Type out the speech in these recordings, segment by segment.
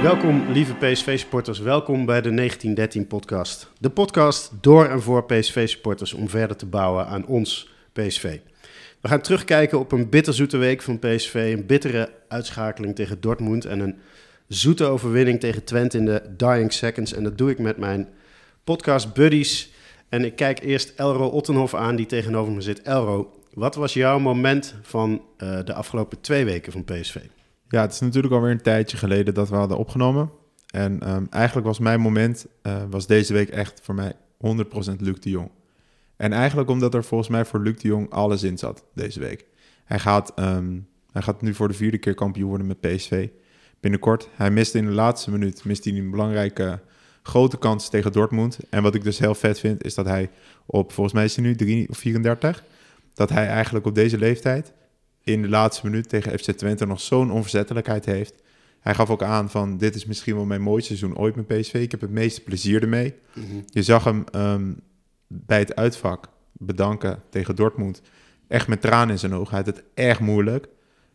Welkom lieve PSV-supporters, welkom bij de 1913-podcast. De podcast door en voor PSV-supporters om verder te bouwen aan ons PSV. We gaan terugkijken op een bitterzoete week van PSV, een bittere uitschakeling tegen Dortmund en een zoete overwinning tegen Twente in de dying seconds. En dat doe ik met mijn podcast buddies. En ik kijk eerst Elro Ottenhoff aan die tegenover me zit. Elro, wat was jouw moment van de afgelopen 2 weken van PSV? Ja, het is natuurlijk alweer een tijdje geleden dat we hadden opgenomen. En eigenlijk was mijn moment, was deze week echt voor mij 100% Luc de Jong. En eigenlijk omdat er volgens mij voor Luc de Jong alles in zat deze week. Hij gaat nu voor de 4e keer kampioen worden met PSV. Binnenkort. Hij miste in de laatste minuut een belangrijke grote kans tegen Dortmund. En wat ik dus heel vet vind, is dat hij volgens mij is hij nu 3 of 34, dat hij eigenlijk op deze leeftijd in de laatste minuut tegen FC Twente nog zo'n onverzettelijkheid heeft. Hij gaf ook aan van, dit is misschien wel mijn mooiste seizoen ooit met PSV. Ik heb het meeste plezier ermee. Mm-hmm. Je zag hem bij het uitvak bedanken tegen Dortmund. Echt met tranen in zijn ogen. Hij had het erg moeilijk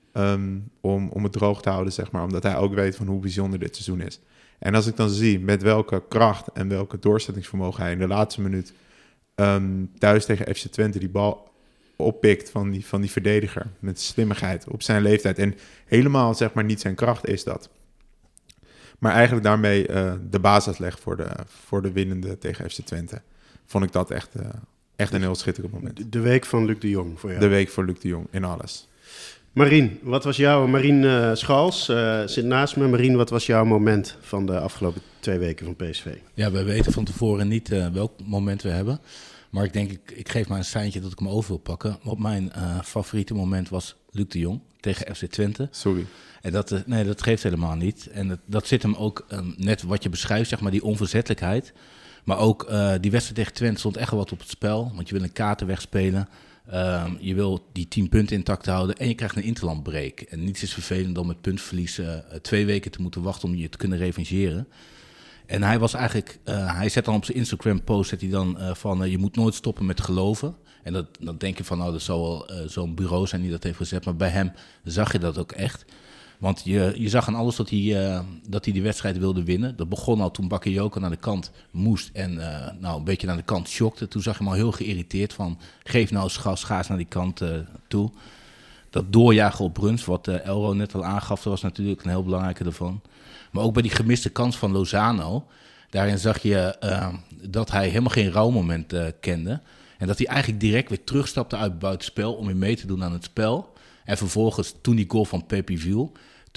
om het droog te houden, zeg maar. Omdat hij ook weet van hoe bijzonder dit seizoen is. En als ik dan zie met welke kracht en welke doorzettingsvermogen hij in de laatste minuut thuis tegen FC Twente die bal oppikt van die verdediger met slimmigheid op zijn leeftijd. En helemaal, zeg maar, niet zijn kracht is dat. Maar eigenlijk daarmee de basis legt voor de winnende tegen FC Twente. Vond ik dat echt een heel schitterend moment. De week van Luc de Jong voor jou. De week voor Luc de Jong in alles. Marien, wat was jouw... Marien Schals zit naast me. Marien, wat was jouw moment van de afgelopen 2 weken van PSV? Ja, we weten van tevoren niet welk moment we hebben. Maar ik denk, ik geef maar een seintje dat ik hem over wil pakken. Op mijn favoriete moment was Luc de Jong tegen FC Twente. Sorry. En dat geeft helemaal niet. En dat zit hem ook net wat je beschrijft, zeg maar, die onverzettelijkheid. Maar ook die wedstrijd tegen Twente stond echt wel wat op het spel. Want je wil een kaarten wegspelen. Je wil die 10 punten intact houden. En je krijgt een interlandbreak. En niets is vervelend dan met puntverlies 2 weken te moeten wachten om je te kunnen revancheren. En hij was eigenlijk, hij zet dan op zijn Instagram-post van je moet nooit stoppen met geloven. En dan denk je van, nou, dat zal wel zo'n bureau zijn die dat heeft gezet. Maar bij hem zag je dat ook echt. Want je zag aan alles dat hij die wedstrijd wilde winnen. Dat begon al toen Bakayoko naar de kant moest en een beetje naar de kant shockte. Toen zag je hem al heel geïrriteerd van, geef nou eens gas, ga eens naar die kant toe. Dat doorjagen op Bruns, wat Elro net al aangaf, dat was natuurlijk een heel belangrijke ervan. Maar ook bij die gemiste kans van Lozano, daarin zag je dat hij helemaal geen rouwmoment kende. En dat hij eigenlijk direct weer terugstapte uit het buitenspel om weer mee te doen aan het spel. En vervolgens, toen die goal van Pepi viel,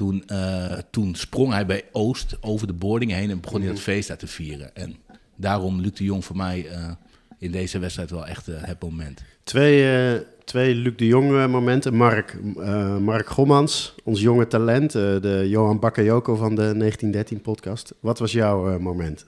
toen sprong hij bij Oost over de boarding heen en begon hij dat feest uit te vieren. En daarom Luc de Jong voor mij in deze wedstrijd wel echt het moment. Twee Luc de Jong momenten. Mark Gommans, ons jonge talent, de Johan Bakayoko van de 1913-podcast. Wat was jouw moment?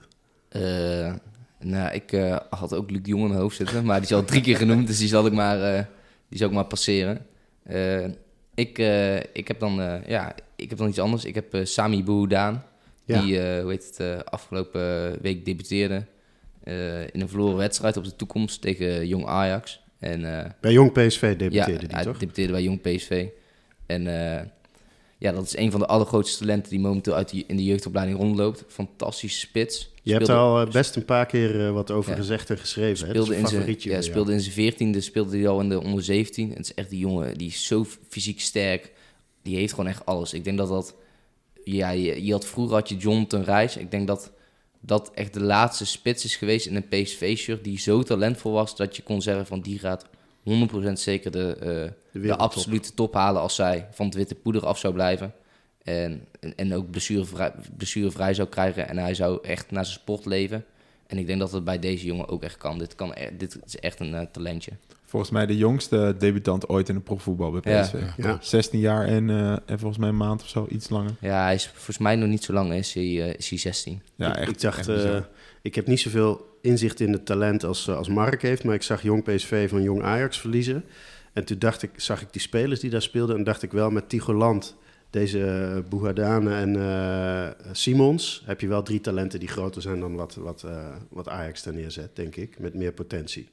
Ik had ook Luc de Jong in mijn hoofd zitten, maar die is al 3 keer genoemd, dus die zal ik maar passeren. Ik heb dan iets anders. Ik heb Sami Bouhoudaan, die afgelopen week debuteerde in een verloren wedstrijd op de toekomst tegen Jong Ajax. En, bij Jong PSV debuteerde die, toch? Ja, debuteerde bij Jong PSV. En dat is een van de allergrootste talenten die momenteel in de jeugdopleiding rondloopt. Fantastische spits. Je hebt er al best een paar keer wat over gezegd en geschreven. Speelde in zijn 14e, speelde hij al in de onder 17. Het is echt die jongen, die is zo fysiek sterk. Die heeft gewoon echt alles. Ik denk dat vroeger had je Jonathan Reis. Ik denk dat echt de laatste spits is geweest in een PSV-shirt die zo talentvol was dat je kon zeggen van die gaat 100% zeker de absolute top halen als zij van het witte poeder af zou blijven. En ook blessurevrij zou krijgen en hij zou echt naar zijn sport leven. En ik denk dat het bij deze jongen ook echt kan. Dit is echt een talentje. Volgens mij de jongste debutant ooit in de profvoetbal bij PSV. Ja. 16 jaar en volgens mij een maand of zo, iets langer. Ja, hij is volgens mij nog niet zo lang, is hij 16. Ja, ik dacht, ik heb niet zoveel inzicht in het talent als Mark heeft, maar ik zag Jong PSV van Jong Ajax verliezen. En toen zag ik die spelers die daar speelden en dacht ik wel met Tigoland, deze Bouhoudane en Simons, heb je wel 3 talenten die groter zijn dan wat Ajax daar neerzet, denk ik, met meer potentie.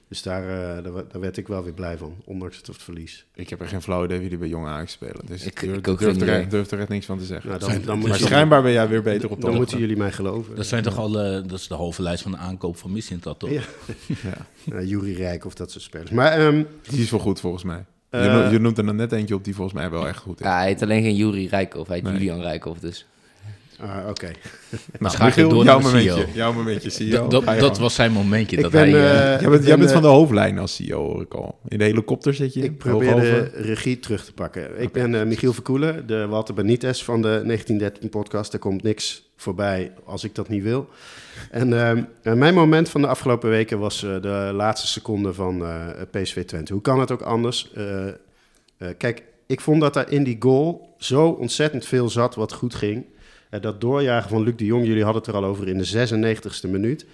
Dus daar werd ik wel weer blij van, ondanks het verlies. Ik heb er geen flauw idee wie die bij Jong Ajax spelen. Dus ik ook geen idee. durf er echt niks van te zeggen. Nou, dan maar schijnbaar ben jij weer beter op de Dan hoogte. moeten jullie mij geloven. Dat zijn toch al, dat is de halve lijst van de aankoop van Mislintat, toch? Ja. Ja. Juri Rijk of dat soort spelers. Maar Die is wel goed volgens mij. Je noemt er dan net eentje op die volgens mij wel echt goed is. Ja, hij heet alleen geen Juri Rijkoff, hij heet Julian Rijkoff, dus... oké. Nou, ga ik Michiel, door naar de CEO. jouw momentje, CEO. Dat was zijn momentje. Dat ben, hij, Jij bent van de hoofdlijn als CEO, hoor ik al. In de helikopter zit je. Ik probeer de hoogover. regie terug te pakken. Ik ben Michiel Verkoelen, de Walter Benitez van de 1913-podcast. Er komt niks voorbij als ik dat niet wil. En mijn moment van de afgelopen weken was de laatste seconde van PSV Twente. Hoe kan het ook anders? Kijk, ik vond dat daar in die goal zo ontzettend veel zat wat goed ging. Dat doorjagen van Luc de Jong, jullie hadden het er al over in de 96e minuut.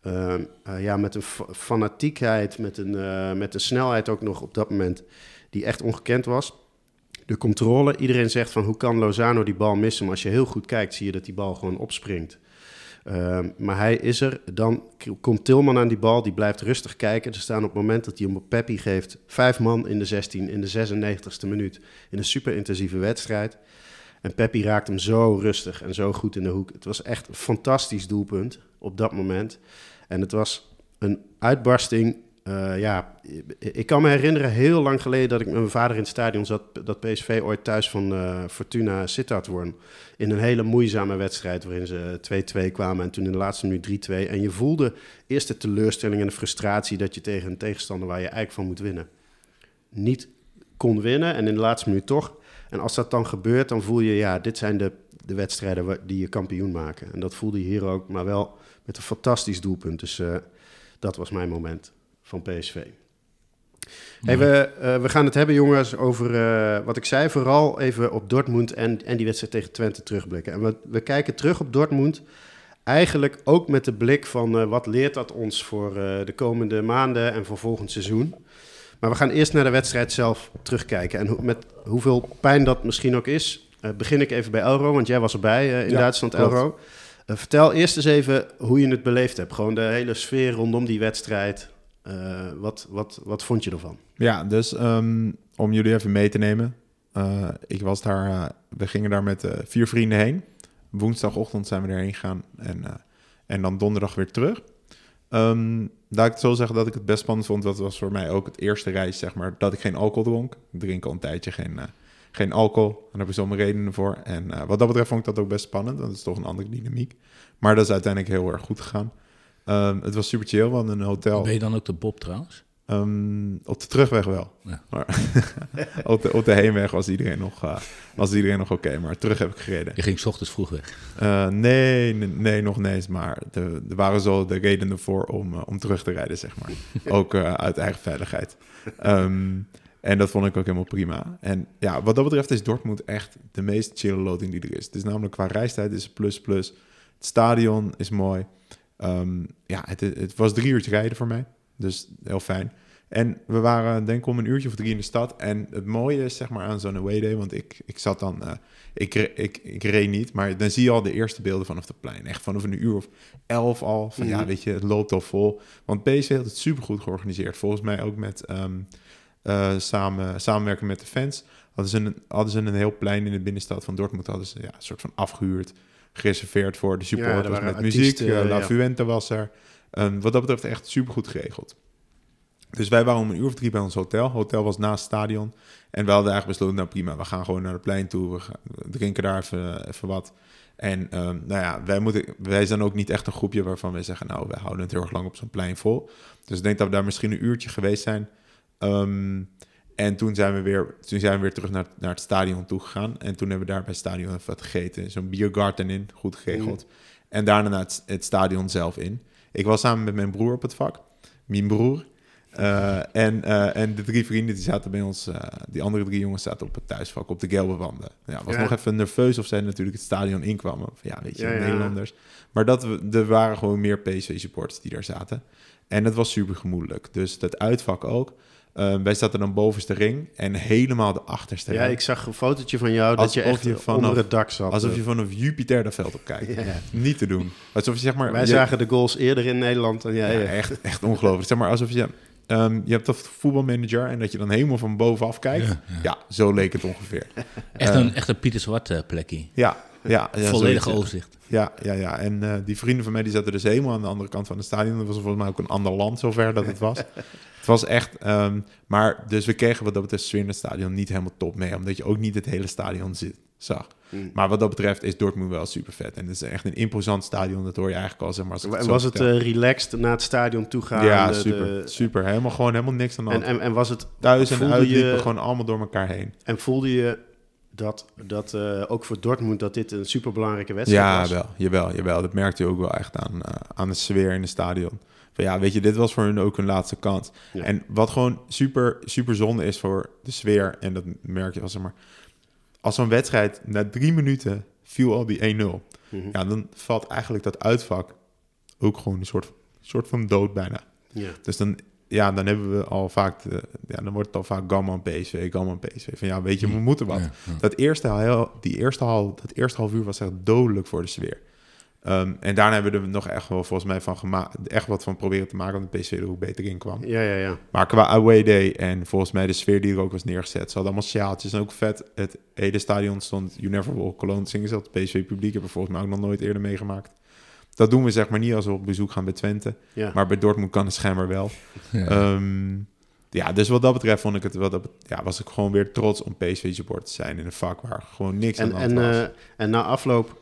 Met een fanatiekheid, met een snelheid ook nog op dat moment die echt ongekend was. De controle, iedereen zegt van hoe kan Lozano die bal missen? Maar als je heel goed kijkt zie je dat die bal gewoon opspringt. Maar hij is er. Dan komt Tilman aan die bal, die blijft rustig kijken. Er staan op het moment dat hij hem op Peppi geeft 5 man in de 16 in de 96e minuut. In een super intensieve wedstrijd. En Peppi raakt hem zo rustig en zo goed in de hoek. Het was echt een fantastisch doelpunt op dat moment. En het was een uitbarsting. Ik kan me herinneren heel lang geleden dat ik met mijn vader in het stadion zat. Dat PSV ooit thuis van Fortuna Sittard won. In een hele moeizame wedstrijd waarin ze 2-2 kwamen. En toen in de laatste minuut 3-2. En je voelde eerst de teleurstelling en de frustratie dat je tegen een tegenstander waar je eigenlijk van moet winnen niet kon winnen. En in de laatste minuut toch. En als dat dan gebeurt, dan voel je, dit zijn de wedstrijden die je kampioen maken. En dat voelde je hier ook, maar wel met een fantastisch doelpunt. Dus dat was mijn moment van PSV. Hey, we gaan het hebben, jongens, over wat ik zei. Vooral even op Dortmund en die wedstrijd tegen Twente terugblikken. En we kijken terug op Dortmund eigenlijk ook met de blik van wat leert dat ons voor de komende maanden en voor volgend seizoen. Maar we gaan eerst naar de wedstrijd zelf terugkijken. En met hoeveel pijn dat misschien ook is, begin ik even bij Elro, want jij was erbij in Duitsland, klopt. Elro. Vertel eerst eens even hoe je het beleefd hebt. Gewoon de hele sfeer rondom die wedstrijd. Wat vond je ervan? Ja, dus om jullie even mee te nemen. Ik was daar, we gingen daar met 4 vrienden heen. Woensdagochtend zijn we erheen gegaan en dan donderdag weer terug. Laat ik het zo zeggen dat ik het best spannend vond. Dat was voor mij ook het eerste reis, zeg maar, dat ik geen alcohol dronk. Ik drink al een tijdje geen alcohol. Daar heb ik zo mijn redenen voor. En wat dat betreft vond ik dat ook best spannend. Dat is toch een andere dynamiek. Maar dat is uiteindelijk heel erg goed gegaan. Het was super chill, we hadden een hotel. Ben je dan ook de Bob trouwens? Op de terugweg wel. Ja. Maar op de heenweg was iedereen nog oké. Maar terug heb ik gereden. Je ging 's ochtends vroeg weg? Nee, nog niet eens. Maar er waren zo de redenen voor om terug te rijden, zeg maar. Ook uit eigen veiligheid. En dat vond ik ook helemaal prima. En ja, wat dat betreft is Dortmund echt de meest chille loting die er is. Het is namelijk qua reistijd is plus. Het stadion is mooi. Het was 3 uurtjes rijden voor mij. Dus heel fijn. En we waren denk ik om 1 uurtje of 3 in de stad. En het mooie is zeg maar aan zo'n away day, want ik zat dan... Ik reed niet, maar dan zie je al de eerste beelden vanaf het plein. Echt vanaf 1 uur of 11 al. Van ja, weet je, het loopt al vol. Want PSV had het supergoed georganiseerd. Volgens mij ook met samenwerken met de fans. Hadden ze een heel plein in de binnenstad van Dortmund. Hadden ze een soort van afgehuurd, gereserveerd voor de supporters met artiesten, muziek. La Fuente was er. Wat dat betreft echt supergoed geregeld. Dus wij waren om 1 uur of 3 bij ons hotel. Het hotel was naast het stadion. En we hadden eigenlijk besloten, nou prima, we gaan gewoon naar het plein toe. We drinken daar even wat. En wij zijn ook niet echt een groepje waarvan wij zeggen, nou, we houden het heel erg lang op zo'n plein vol. Dus ik denk dat we daar misschien 1 uurtje geweest zijn. En toen zijn we weer terug naar het stadion toe gegaan. En toen hebben we daar bij het stadion even wat gegeten. Zo'n biergarten in, goed geregeld. En daarna naar het stadion zelf in. Ik was samen met mijn broer op het vak. Mijn broer. En de 3 vrienden die zaten bij ons, die andere 3 jongens zaten op het thuisvak, op de gelbe wanden. Ja, was nog even nerveus of zij natuurlijk het stadion inkwamen. Nederlanders. Maar er waren gewoon meer PSV-supporters die daar zaten. En het was super gemoedelijk. Dus dat uitvak ook. Wij zaten dan bovenste ring en helemaal de achterste ring. Ja, ik zag een fotootje van jou dat je echt onder het dak zat. Alsof je vanaf Jupiter dat veld op kijkt. Ja. Niet te doen. Alsof je, zeg maar, wij zagen de goals eerder in Nederland dan jij. Ja, echt ongelooflijk. Zeg maar, alsof je je hebt dat voetbalmanager en dat je dan helemaal van bovenaf kijkt. Ja, zo leek het ongeveer. Echt een Pieter Zwart plekje. Ja, volledig zoiets, overzicht. Ja. En die vrienden van mij die zaten dus helemaal aan de andere kant van het stadion. Dat was volgens mij ook een ander land zover dat het was. Het was echt... maar dus we kregen wat dat betreft sfeer in het stadion niet helemaal top mee. Omdat je ook niet het hele stadion zag. Maar wat dat betreft is Dortmund wel super vet. En het is echt een imposant stadion. Dat hoor je eigenlijk al, zeg maar. En was het relaxed naar het stadion toe gaan? Ja, super. Helemaal niks aan de hand. En was het... Thuis en uit liepen gewoon allemaal door elkaar heen. En voelde je dat ook voor Dortmund dat dit een superbelangrijke wedstrijd was? Jawel. Dat merkte je ook wel echt aan de sfeer in het stadion. Van ja, weet je, dit was voor hun ook hun laatste kans. Ja. En wat gewoon super, super zonde is voor de sfeer, en dat merk je wel, zeg maar, als zo'n wedstrijd na 3 minuten viel al die 1-0. Ja, dan valt eigenlijk dat uitvak ook gewoon een soort van dood bijna. Ja. Dus dan hebben we al vaak... dan wordt het al vaak Gamma PSV. Van ja, weet je, we moeten wat. Ja. Dat eerste half uur was echt dodelijk voor de sfeer. En daarna hebben we er nog echt wel volgens mij echt wat van proberen te maken, omdat de PSV er ook beter in kwam. Ja. Maar qua away day en volgens mij de sfeer die er ook was neergezet, ze hadden allemaal sjaaltjes en ook vet. Het hele stadion stond You Never Walk Alone zingen ze. Dat PSV-publiek hebben we volgens mij ook nog nooit eerder meegemaakt. Dat doen we zeg maar niet als we op bezoek gaan bij Twente. Ja. Maar bij Dortmund kan het schijnbaar wel. Ja. Dus wat dat betreft vond ik het was ik gewoon weer trots om PSV-support te zijn in een vak waar gewoon niks aan de hand was. En na afloop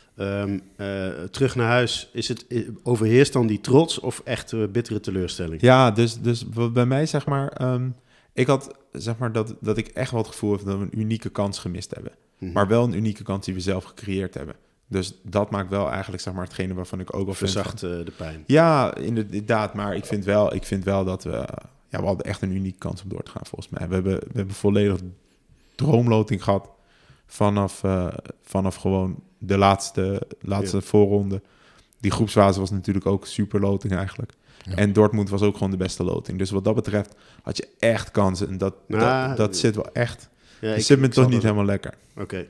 terug naar huis, overheerst dan die trots of echt bittere teleurstelling? Ja, dus bij mij zeg maar, ik had zeg maar dat ik echt wel het gevoel heb dat we een unieke kans gemist hebben. Maar wel een unieke kans die we zelf gecreëerd hebben. Dus dat maakt wel eigenlijk zeg maar hetgene waarvan ik ook al verzacht de pijn. Ja, inderdaad. Maar ik vind wel dat we hadden echt een unieke kans om door te gaan volgens mij. We hebben volledig droomloting gehad vanaf gewoon de laatste voorronde. Die groepsfase was natuurlijk ook super loting eigenlijk. Ja. En Dortmund was ook gewoon de beste loting. Dus wat dat betreft had je echt kansen. En dat zit wel echt... Ja, zit me toch niet helemaal lekker. Oké.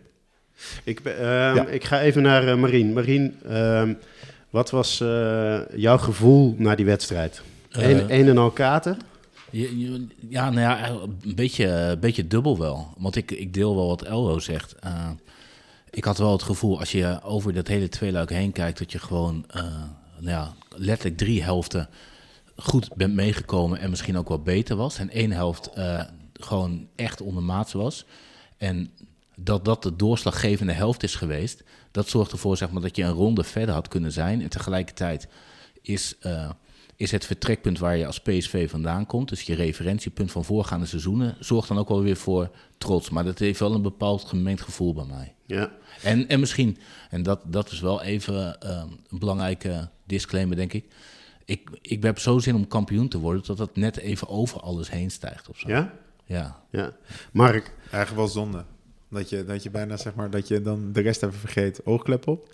Ik ga even naar Marien. Marien, wat was jouw gevoel na die wedstrijd? Een en al kater? Een beetje dubbel wel. Want ik deel wel wat Elro zegt. Ik had wel het gevoel, als je over dat hele tweeluik heen kijkt, dat je gewoon letterlijk 3 helften goed bent meegekomen en misschien ook wel beter was. En 1 helft gewoon echt ondermaats was. En dat de doorslaggevende helft is geweest, dat zorgt ervoor zeg maar, dat je een ronde verder had kunnen zijn. En tegelijkertijd is het vertrekpunt waar je als PSV vandaan komt, dus je referentiepunt van voorgaande seizoenen, zorgt dan ook wel weer voor trots. Maar dat heeft wel een bepaald gemengd gevoel bij mij. Ja. En misschien, en dat is wel even een belangrijke disclaimer, denk ik. Ik heb zo zin om kampioen te worden, dat het net even over alles heen stijgt of zo. Ja? Ja. Mark? Eigenlijk wel zonde. Dat je bijna, zeg maar, dat je dan de rest even vergeet. Oogklep op?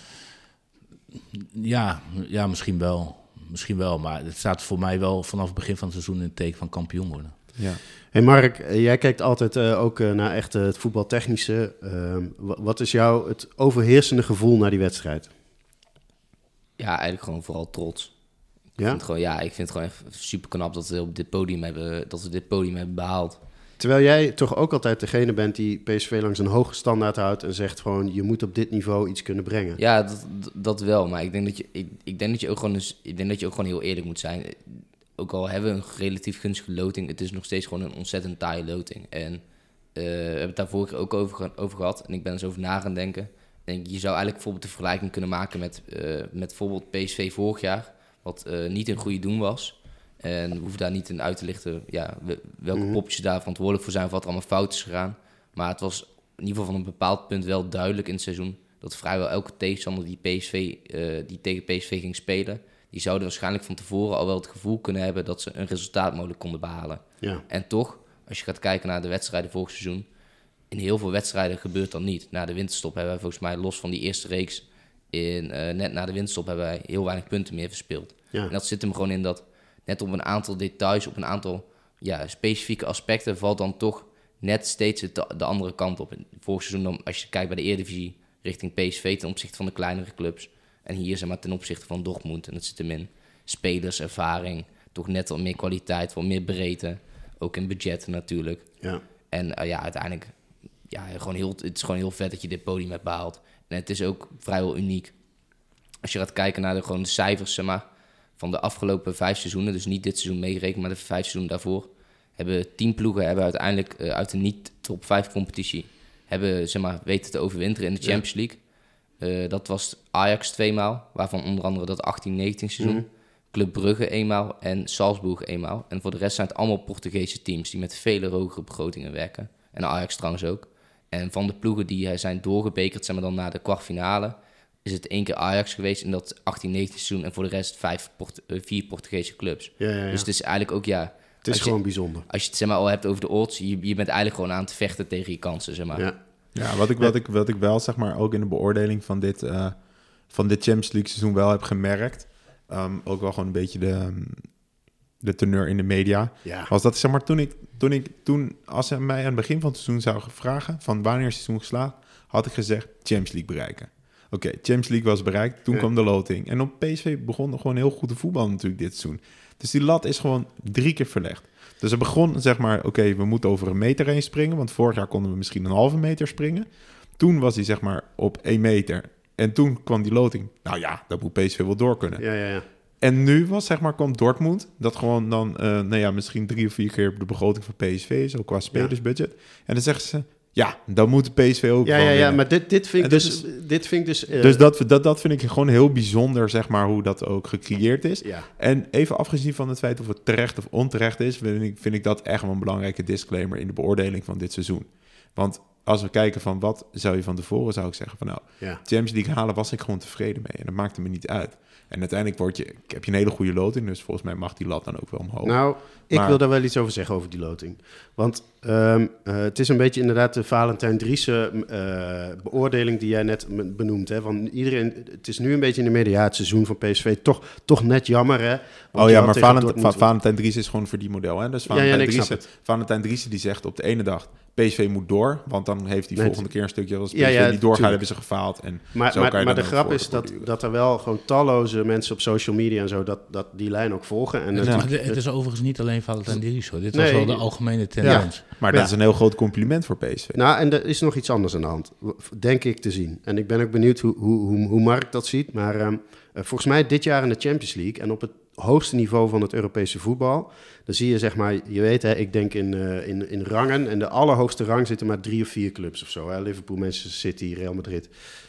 Ja, misschien wel. Misschien wel, maar het staat voor mij wel vanaf het begin van het seizoen in het teken van kampioen worden. Ja. Hey Mark, jij kijkt altijd ook naar echt het voetbaltechnische. Wat is jouw het overheersende gevoel na die wedstrijd? Ja, eigenlijk gewoon vooral trots. Ja? Ik vind het gewoon echt super knap dat we dit podium hebben behaald. Terwijl jij toch ook altijd degene bent die PSV langs een hoge standaard houdt en zegt gewoon, je moet op dit niveau iets kunnen brengen. Ja, dat wel. Maar ik denk dat je ook gewoon heel eerlijk moet zijn. Ook al hebben we een relatief gunstige loting, het is nog steeds gewoon een ontzettend taaie loting. En we hebben het daar vorige keer ook over gehad. En ik ben er eens over na gaan denken. En je zou eigenlijk bijvoorbeeld de vergelijking kunnen maken met bijvoorbeeld PSV vorig jaar, wat niet een goede doen was. En we hoeven daar niet in uit te lichten welke popjes daar verantwoordelijk voor zijn of wat er allemaal fout is gegaan. Maar het was in ieder geval van een bepaald punt wel duidelijk in het seizoen dat vrijwel elke tegenstander die tegen PSV ging spelen, die zouden waarschijnlijk van tevoren al wel het gevoel kunnen hebben dat ze een resultaat mogelijk konden behalen. Ja. En toch, als je gaat kijken naar de wedstrijden vorig seizoen, in heel veel wedstrijden gebeurt dat niet. Na de winterstop hebben wij volgens mij, los van die eerste reeks, net na de winterstop hebben wij heel weinig punten meer verspeeld. Ja. En dat zit hem gewoon in dat net op een aantal details, op een aantal specifieke aspecten valt dan toch net steeds de andere kant op. Vorig seizoen, dan, als je kijkt bij de Eredivisie richting PSV ten opzichte van de kleinere clubs. En hier zeg maar ten opzichte van Dortmund. En dat zit hem in spelers, ervaring, toch net wat meer kwaliteit, wat meer breedte. Ook in budgetten natuurlijk. Ja. En uiteindelijk, het is gewoon heel vet dat je dit podium hebt behaald. En het is ook vrijwel uniek. Als je gaat kijken naar de cijfers, zeg maar, van de afgelopen 5 seizoenen, dus niet dit seizoen meegerekend, maar de 5 seizoenen daarvoor, hebben 10 ploegen uiteindelijk uit de niet-top 5 competitie weten te overwinteren in de Champions League. Dat was Ajax 2 maal, waarvan onder andere dat 18-19 seizoen. Club Brugge 1 maal en Salzburg 1 maal. En voor de rest zijn het allemaal Portugese teams die met vele hogere begrotingen werken. En Ajax trouwens ook. En van de ploegen die zijn doorgebekerd, zeg maar dan naar de kwartfinale, is het 1 keer Ajax geweest in dat 18-19 seizoen en voor de rest 4 Portugese clubs. Ja. Dus het is eigenlijk ook, het is gewoon bijzonder. Als je het zeg maar al hebt over de odds, je bent eigenlijk gewoon aan het vechten tegen je kansen, zeg maar. Ja, wat ik wel, zeg maar, ook in de beoordeling van dit Champions League seizoen wel heb gemerkt, ook wel gewoon een beetje de teneur in de media, was dat, zeg maar, toen als ze mij aan het begin van het seizoen zouden vragen van wanneer is het seizoen geslaagd, had ik gezegd Champions League bereiken. Oké, Champions League was bereikt, toen kwam de loting. En op PSV begon er gewoon heel goed te voetballen natuurlijk dit seizoen. Dus die lat is gewoon 3 keer verlegd. Dus er begon, zeg maar, oké, we moeten over 1 meter heen springen, want vorig jaar konden we misschien 1,5 meter springen. Toen was hij, zeg maar, op 1 meter. En toen kwam die loting. Nou ja, dat moet PSV wel door kunnen. Ja. En nu was, zeg maar, kwam Dortmund, dat gewoon dan, misschien 3 of 4 keer de begroting van PSV is, ook qua spelersbudget. En dan zeggen ze, ja, dan moet de PSV ook gewoon winnen. Maar dit vind ik dus... Dus dat vind ik gewoon heel bijzonder, zeg maar, hoe dat ook gecreëerd is. Ja. En even afgezien van het feit of het terecht of onterecht is, vind ik dat echt wel een belangrijke disclaimer in de beoordeling van dit seizoen. Want als we kijken van wat zou je van tevoren, zou ik zeggen van Champions League halen was ik gewoon tevreden mee. En dat maakte me niet uit. En uiteindelijk heb je een hele goede loting, dus volgens mij mag die lat dan ook wel omhoog. Nou, ik wil daar wel iets over zeggen over die loting. Want het is een beetje inderdaad de Valentijn Driessen beoordeling die jij net benoemt. Hè? Want het is nu een beetje in de media, het seizoen van PSV toch net jammer. Hè? Want maar Valentijn Driessen is gewoon voor die model. Hè? Dus Valentijn Driessen die zegt op de ene dag, PSV moet door, want dan heeft hij volgende keer een stukje als PSV niet doorgaat, hebben ze gefaald. En maar de grap is dat er wel gewoon talloze mensen op social media en zo dat die lijn ook volgen. En het is overigens niet alleen Valentijn Driessen. Dit was wel de algemene tendens. Ja, maar dat is een heel groot compliment voor PSV. Nou, en er is nog iets anders aan de hand, denk ik te zien. En ik ben ook benieuwd hoe Mark dat ziet. Maar volgens mij dit jaar in de Champions League en op het hoogste niveau van het Europese voetbal, dan zie je, zeg maar, je weet, hè, ik denk in rangen. En de allerhoogste rang zitten maar 3 of 4 clubs of zo. Hè? Liverpool, Manchester City, Real Madrid.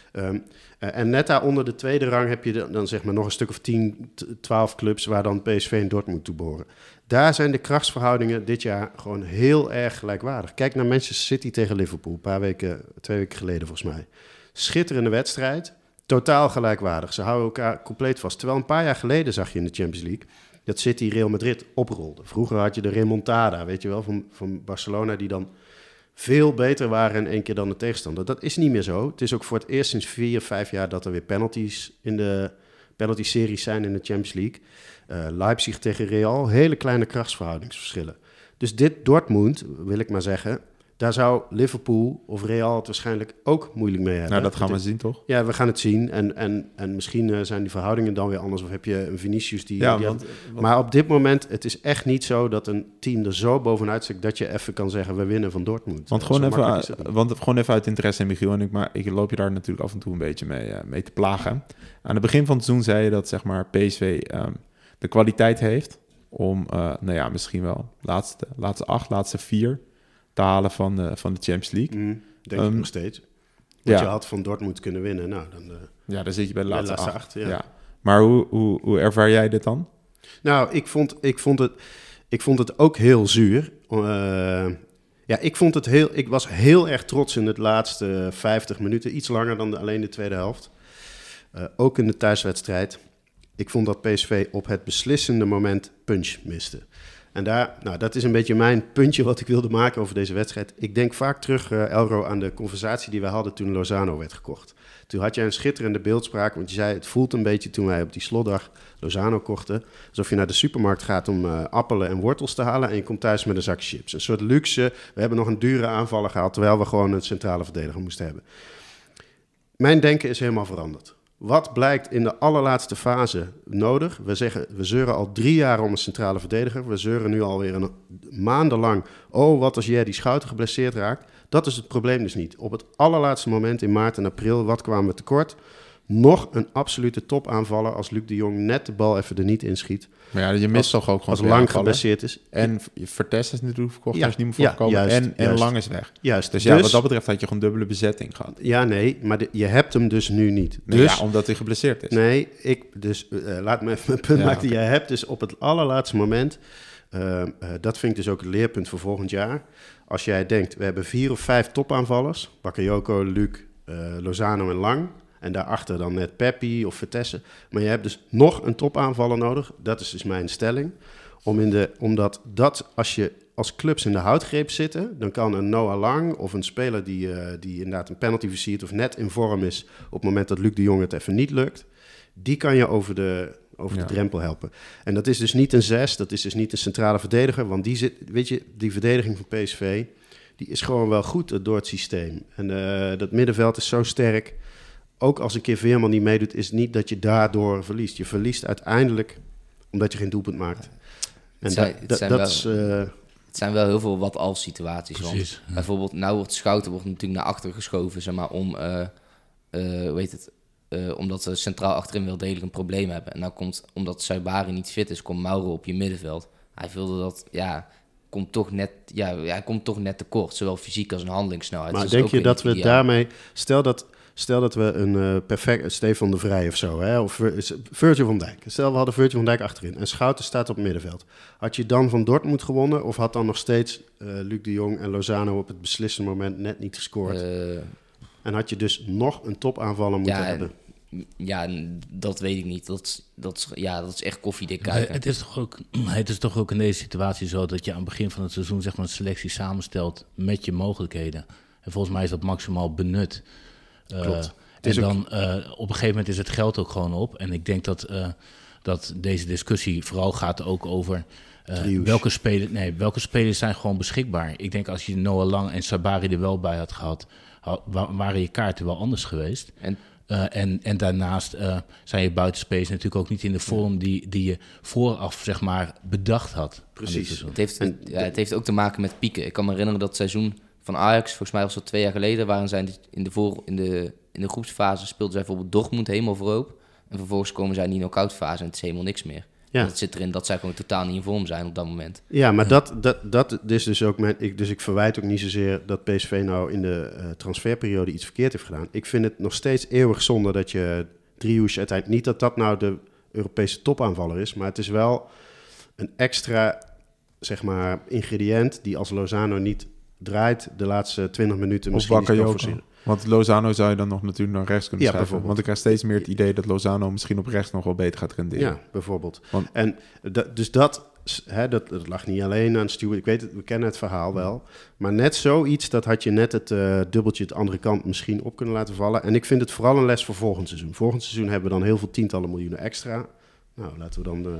En net daaronder de tweede rang heb je dan zeg maar nog een stuk of 10, 12 clubs waar dan PSV en Dortmund toe behoren. Daar zijn de krachtsverhoudingen dit jaar gewoon heel erg gelijkwaardig. Kijk naar Manchester City tegen Liverpool, 2 weken geleden volgens mij. Schitterende wedstrijd, totaal gelijkwaardig. Ze houden elkaar compleet vast. Terwijl een paar jaar geleden zag je in de Champions League dat City Real Madrid oprolde. Vroeger had je de remontada, weet je wel, van Barcelona, die dan veel beter waren in 1 keer dan de tegenstander. Dat is niet meer zo. Het is ook voor het eerst sinds 4 of 5 jaar dat er weer penalties in de penalty-series zijn in de Champions League. Leipzig tegen Real, hele kleine krachtsverhoudingsverschillen. Dus dit Dortmund, wil ik maar zeggen, daar zou Liverpool of Real het waarschijnlijk ook moeilijk mee hebben. Nou, dat gaan we zien, toch? Ja, we gaan het zien. En misschien zijn die verhoudingen dan weer anders. Of heb je een Vinicius die... Maar op dit moment, het is echt niet zo dat een team er zo bovenuit zit dat je even kan zeggen, we winnen van Dortmund. Want gewoon even uit interesse, Michiel, maar ik loop je daar natuurlijk af en toe een beetje mee te plagen. Aan het begin van het seizoen zei je dat, zeg maar, PSV de kwaliteit heeft om, misschien wel laatste 8, laatste 4 te halen van de Champions League. Denk ik nog steeds. Wat je had van Dortmund kunnen winnen. Nou, dan zit je bij de laatste 8. Ja. Maar hoe ervaar jij dit dan? Nou, ik vond het ook heel zuur. Ik was heel erg trots in het laatste 50 minuten. Iets langer dan alleen de tweede helft. Ook in de thuiswedstrijd. Ik vond dat PSV op het beslissende moment punch miste. En dat is een beetje mijn puntje wat ik wilde maken over deze wedstrijd. Ik denk vaak terug, Elro, aan de conversatie die we hadden toen Lozano werd gekocht. Toen had jij een schitterende beeldspraak, want je zei, het voelt een beetje toen wij op die slotdag Lozano kochten, alsof je naar de supermarkt gaat om appelen en wortels te halen en je komt thuis met een zak chips. Een soort luxe, we hebben nog een dure aanvaller gehaald, terwijl we gewoon een centrale verdediger moesten hebben. Mijn denken is helemaal veranderd. Wat blijkt in de allerlaatste fase nodig? We zeuren al 3 jaar om een centrale verdediger. We zeuren nu alweer maandenlang. Oh, wat als Jerdy Schouten geblesseerd raakt? Dat is het probleem dus niet. Op het allerlaatste moment in maart en april, wat kwamen we tekort? Nog een absolute topaanvaller als Luc de Jong net de bal even er niet inschiet. Maar ja, je mist toch ook gewoon als Lang geblesseerd is. En Vertes is natuurlijk verkocht, Ja, is niet meer voorgekomen. juist. En Lang is weg. Juist. Dus ja, wat dat betreft had je gewoon dubbele bezetting gehad. Ja, nee, maar je hebt hem dus nu niet. Nee, Dus, ja, omdat hij geblesseerd is. nee, laat me even mijn punt maken. oké. Je hebt dus op het allerlaatste moment, dat vind ik dus ook het leerpunt voor volgend jaar. Als jij denkt, we hebben 4 of 5 topaanvallers, Bakayoko, Luc, Lozano en Lang. En daarachter dan net Peppi of Vertessen. Maar je hebt dus nog een topaanvaller nodig. Dat is dus mijn stelling. Omdat als je als clubs in de houtgreep zitten, dan kan een Noah Lang of een speler die inderdaad een penalty versiert of net in vorm is op het moment dat Luc de Jong het even niet lukt, die kan je over de drempel helpen. En dat is dus niet een 6, dat is dus niet een centrale verdediger, want die verdediging van PSV, die is gewoon wel goed door het systeem. En dat middenveld is zo sterk. Ook als een keer Veerman niet meedoet, is het niet dat je daardoor verliest. Je verliest uiteindelijk omdat je geen doelpunt maakt. En het zijn wel heel veel wat-als situaties. Precies, Want ja. bijvoorbeeld, nou wordt Schouten natuurlijk naar achter geschoven, zeg maar, omdat we centraal achterin wel degelijk een probleem hebben. En nou komt, omdat Saibari niet fit is, komt Mauro op je middenveld. Hij wilde dat, komt toch net tekort, zowel fysiek als een handelingssnelheid. Maar Dus denk ook je weer dat niet we ideaal. daarmee... Stel dat we een perfect Stefan de Vrij of zo, hè, of Virgil van Dijk. Stel we hadden Virgil van Dijk achterin en Schouten staat op het middenveld. Had je dan van Dortmund gewonnen of had dan nog steeds Luc de Jong en Lozano op het beslissende moment net niet gescoord? En had je dus nog een topaanvaller moeten hebben? Ja, dat weet ik niet. Dat is echt koffiedik kijken. Het is toch ook in deze situatie zo dat je aan het begin van het seizoen zeg maar een selectie samenstelt met je mogelijkheden. En volgens mij is dat maximaal benut. Klopt. En dan op een gegeven moment is het geld ook gewoon op. En ik denk dat deze discussie vooral gaat ook over welke spelers zijn gewoon beschikbaar. Ik denk als je Noah Lang en Sabari er wel bij had gehad, waren je kaarten wel anders geweest. En daarnaast zijn je buitenspelers natuurlijk ook niet in de vorm die je vooraf zeg maar bedacht had. Precies. Het heeft ook te maken met pieken. Ik kan me herinneren dat het seizoen van Ajax, volgens mij was dat 2 jaar geleden, waren zij in de groepsfase speelden zij bijvoorbeeld Dortmund helemaal voorop. En vervolgens komen zij in die knock-outfase en het is helemaal niks meer. Ja. Dat zit erin dat zij gewoon totaal niet in vorm zijn op dat moment. Ja, maar dat is dus ook ik verwijt ook niet zozeer dat PSV nou in de transferperiode iets verkeerd heeft gedaan. Ik vind het nog steeds eeuwig zonde dat je Driehoes uiteindelijk... Niet dat dat nou de Europese topaanvaller is, maar het is wel een extra, zeg maar, ingrediënt die als Lozano niet draait de laatste 20 minuten misschien niet kan forceren. Want Lozano zou je dan nog natuurlijk naar rechts kunnen schuiven. bijvoorbeeld. Want ik krijg steeds meer het idee dat Lozano misschien op rechts nog wel beter gaat renderen. Ja, bijvoorbeeld. En dat lag niet alleen aan Stuart. Ik weet het, we kennen het verhaal wel. Maar net zoiets, dat had je net het dubbeltje de andere kant misschien op kunnen laten vallen. En ik vind het vooral een les voor volgend seizoen. Volgend seizoen hebben we dan heel veel tientallen miljoenen extra. Nou, laten we dan...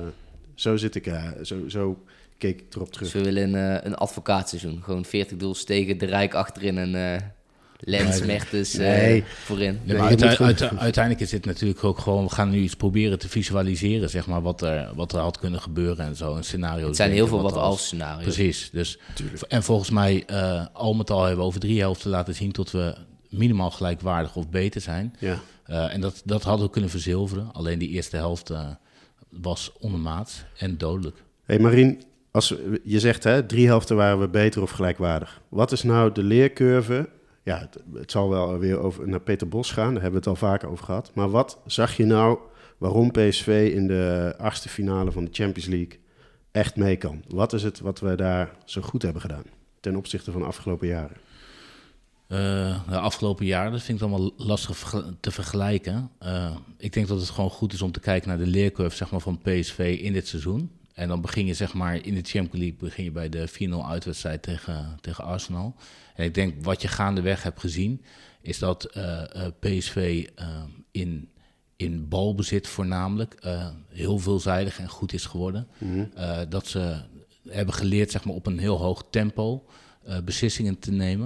Zo keek ik erop terug. Dus we willen een advocaatseizoen. Gewoon 40 doels tegen, de Rijk achterin en Lens, Mertens voorin. Nee, maar uiteindelijk is dit natuurlijk ook gewoon... We gaan nu iets proberen te visualiseren, zeg maar, wat er had kunnen gebeuren en zo. Een scenario. Het zijn heel veel wat-als scenario's. Precies. Dus, en volgens mij, al met al hebben we over 3 helften laten zien... tot we minimaal gelijkwaardig of beter zijn. Ja. En dat hadden we kunnen verzilveren. Alleen die eerste helft was ondermaats en dodelijk. Hey Marien, als je zegt 3 helften waren we beter of gelijkwaardig. Wat is nou de leercurve? Ja, het zal wel weer naar Peter Bos gaan, daar hebben we het al vaker over gehad. Maar wat zag je nou waarom PSV in de 8e finale van de Champions League echt mee kan? Wat is het wat we daar zo goed hebben gedaan ten opzichte van de afgelopen jaren? De afgelopen jaren, dat vind ik allemaal lastig te vergelijken. Ik denk dat het gewoon goed is om te kijken naar de leercurve zeg maar, van PSV in dit seizoen. En dan begin je zeg maar in de Champions League bij de 4-0 uitwedstrijd tegen Arsenal. En ik denk wat je gaandeweg hebt gezien, is dat PSV in balbezit voornamelijk heel veelzijdig en goed is geworden. Mm-hmm. Dat ze hebben geleerd zeg maar, op een heel hoog tempo beslissingen te nemen.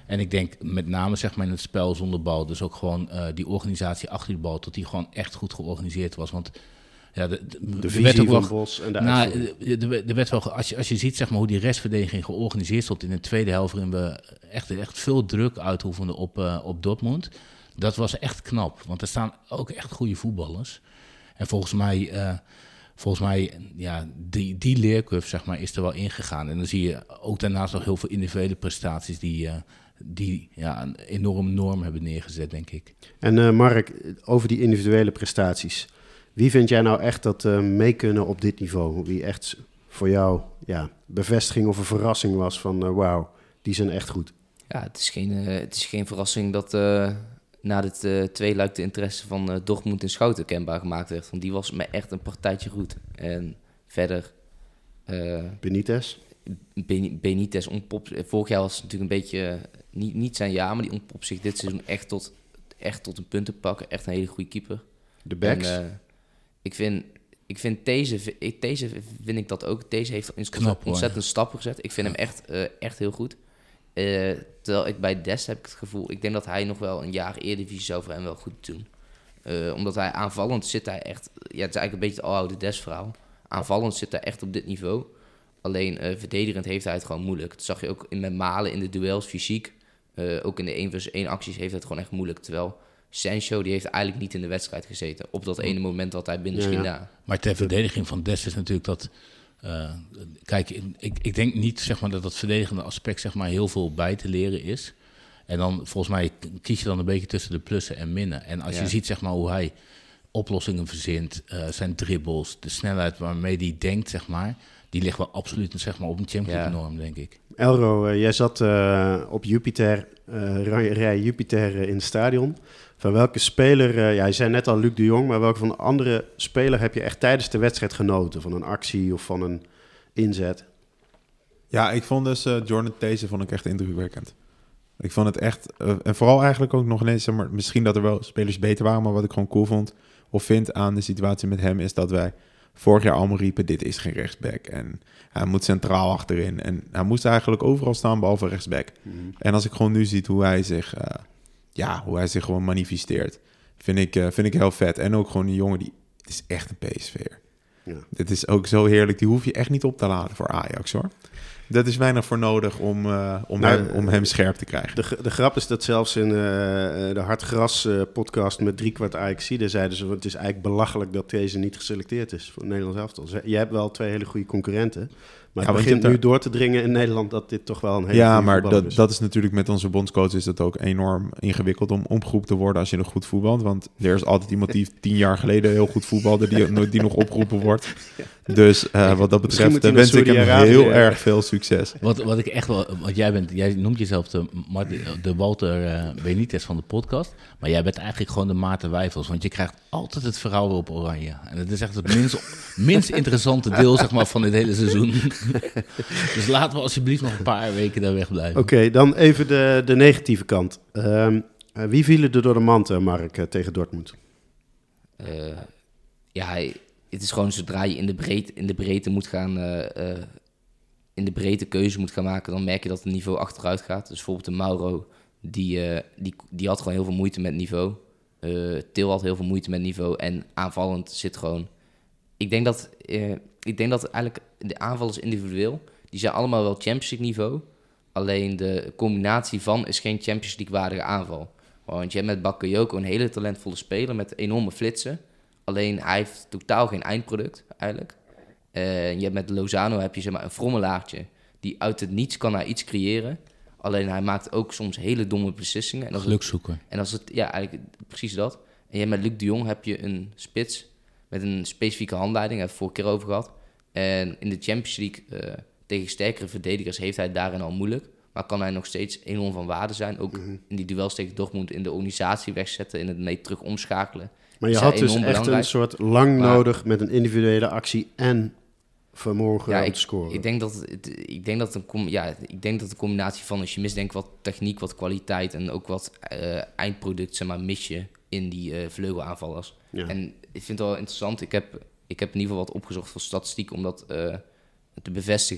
En ik denk met name zeg maar in het spel zonder bal, dus ook gewoon die organisatie achter die bal, tot die gewoon echt goed georganiseerd was. Want ja, De er visie werd ook van wel, Bos en de uitvoering. er werd wel, als je ziet zeg maar, hoe die restverdediging georganiseerd stond in de tweede helft, waarin we echt veel druk uitoefenden op Dortmund. Dat was echt knap, want er staan ook echt goede voetballers. En volgens mij ja, die leercurve zeg maar, is er wel ingegaan. En dan zie je ook daarnaast nog heel veel individuele prestaties die ja, een enorme norm hebben neergezet, denk ik. En Mark, over die individuele prestaties. Wie vind jij nou echt dat mee kunnen op dit niveau? Wie echt voor jou bevestiging of een verrassing was van wauw, die zijn echt goed. Ja, het is geen verrassing dat na dit tweeluik de interesse van Dortmund en Schouten kenbaar gemaakt werd. Want die was me echt een partijtje goed. En verder... Benitez ontpopt. Vorig jaar was het natuurlijk een beetje niet zijn jaar, maar die ontpopt zich dit seizoen echt tot een puntenpakker. Echt een hele goede keeper. De backs? En, ik vind deze vind ik dat ook. Deze heeft ontzettend stappen gezet. Ik vind hem echt heel goed. Terwijl ik bij Dest heb ik het gevoel, ik denk dat hij nog wel een jaar Eredivisie zou voor hem wel goed doen. Omdat hij aanvallend zit hij echt, ja, het is eigenlijk een beetje het aloude Dest verhaal. Aanvallend zit hij echt op dit niveau. Alleen verdedigend heeft hij het gewoon moeilijk. Dat zag je ook met Malen in de duels, fysiek. Ook in de 1-versus-1 acties heeft hij het gewoon echt moeilijk. Terwijl Sancho, die heeft eigenlijk niet in de wedstrijd gezeten. Op dat ene moment dat hij binnen schiet na. Maar ter verdediging van Dest is natuurlijk dat... kijk, ik denk niet zeg maar, dat het verdedigende aspect zeg maar, heel veel bij te leren is. En dan volgens mij kies je dan een beetje tussen de plussen en minnen. En als je ziet zeg maar, hoe hij oplossingen verzint, zijn dribbles, de snelheid waarmee hij denkt, zeg maar, die ligt wel absoluut zeg maar, op een Champions League norm, denk ik. Elro, jij zat op Jupiter, rij Jupiter in het stadion. Van welke speler, jij zei net al Luc de Jong, maar welke van de andere speler heb je echt tijdens de wedstrijd genoten? Van een actie of van een inzet? Ja, ik vond dus Jordan These vond ik echt indrukwekkend. Ik vond het echt, en vooral eigenlijk ook nog ineens, zeg maar, misschien dat er wel spelers beter waren, maar wat ik gewoon cool vond of vind aan de situatie met hem is dat wij vorig jaar allemaal riepen, dit is geen rechtsback. En hij moet centraal achterin. En hij moest eigenlijk overal staan, behalve rechtsback. Mm-hmm. En als ik gewoon nu zie hoe hij zich gewoon manifesteert, vind ik heel vet. En ook gewoon een jongen het is echt een PSV'er. Ja. Dit is ook zo heerlijk. Die hoef je echt niet op te laden voor Ajax, hoor. Dat is weinig voor nodig om hem scherp te krijgen. De grap is dat zelfs in de Hartgras podcast met 3/4 Ajaxide zeiden ze, het is eigenlijk belachelijk dat deze niet geselecteerd is voor het Nederlands elftal. Jij hebt wel 2 hele goede concurrenten. Maar het begint nu door te dringen in Nederland dat dit toch wel een hele goede voetballer is. Dat is natuurlijk met onze bondscoach is dat ook enorm ingewikkeld om opgeroepen te worden als je nog goed voetbalt. Want er is altijd iemand die 10 jaar geleden heel goed voetbalde die nog opgeroepen wordt. Dus wat dat betreft wens ik hem heel erg veel succes. Wat ik echt wel, want jij noemt jezelf de Walter Benitez van de podcast, maar jij bent eigenlijk gewoon de Maarten Wijfels, want je krijgt altijd het verhaal weer op oranje. En het is echt het minst interessante deel zeg maar, van dit hele seizoen. Dus laten we alsjeblieft nog een paar weken daar wegblijven. Oké, dan even de negatieve kant. Wie vielen er door de mand, Mark, tegen Dortmund? Het is gewoon zodra je in de breedte moet gaan, in de breedte keuze moet gaan maken, dan merk je dat het niveau achteruit gaat. Dus bijvoorbeeld de Mauro, die had gewoon heel veel moeite met niveau. Til had heel veel moeite met niveau en aanvallend zit gewoon... Ik denk dat eigenlijk de aanvallers individueel, die zijn allemaal wel Champions League niveau. Alleen de combinatie van is geen Champions League waardige aanval. Want je hebt met Bakayoko een hele talentvolle speler met enorme flitsen. Alleen hij heeft totaal geen eindproduct eigenlijk. Je hebt met Lozano heb je zeg maar een frommelaartje die uit het niets kan naar iets creëren. Alleen hij maakt ook soms hele domme beslissingen. En Gelukzoeker. En als het, ja, eigenlijk precies dat. En je hebt met Luc de Jong heb je een spits met een specifieke handleiding. Daar hebben we het vorige keer over gehad. En in de Champions League tegen sterkere verdedigers heeft hij het daarin al moeilijk. Maar kan hij nog steeds enorm van waarde zijn. Ook in die duels tegen Dortmund in de organisatie wegzetten. In het mee terug omschakelen. Maar je had dus echt een soort lang nodig met een individuele actie en vermogen om te scoren. Ik denk dat de combinatie van, als je mist denk wat techniek, wat kwaliteit en ook wat eindproduct, zeg maar, mis je in die vleugelaanvallers. Ja. En ik vind het wel interessant. Ik heb in ieder geval wat opgezocht voor statistiek om dat te bevestigen.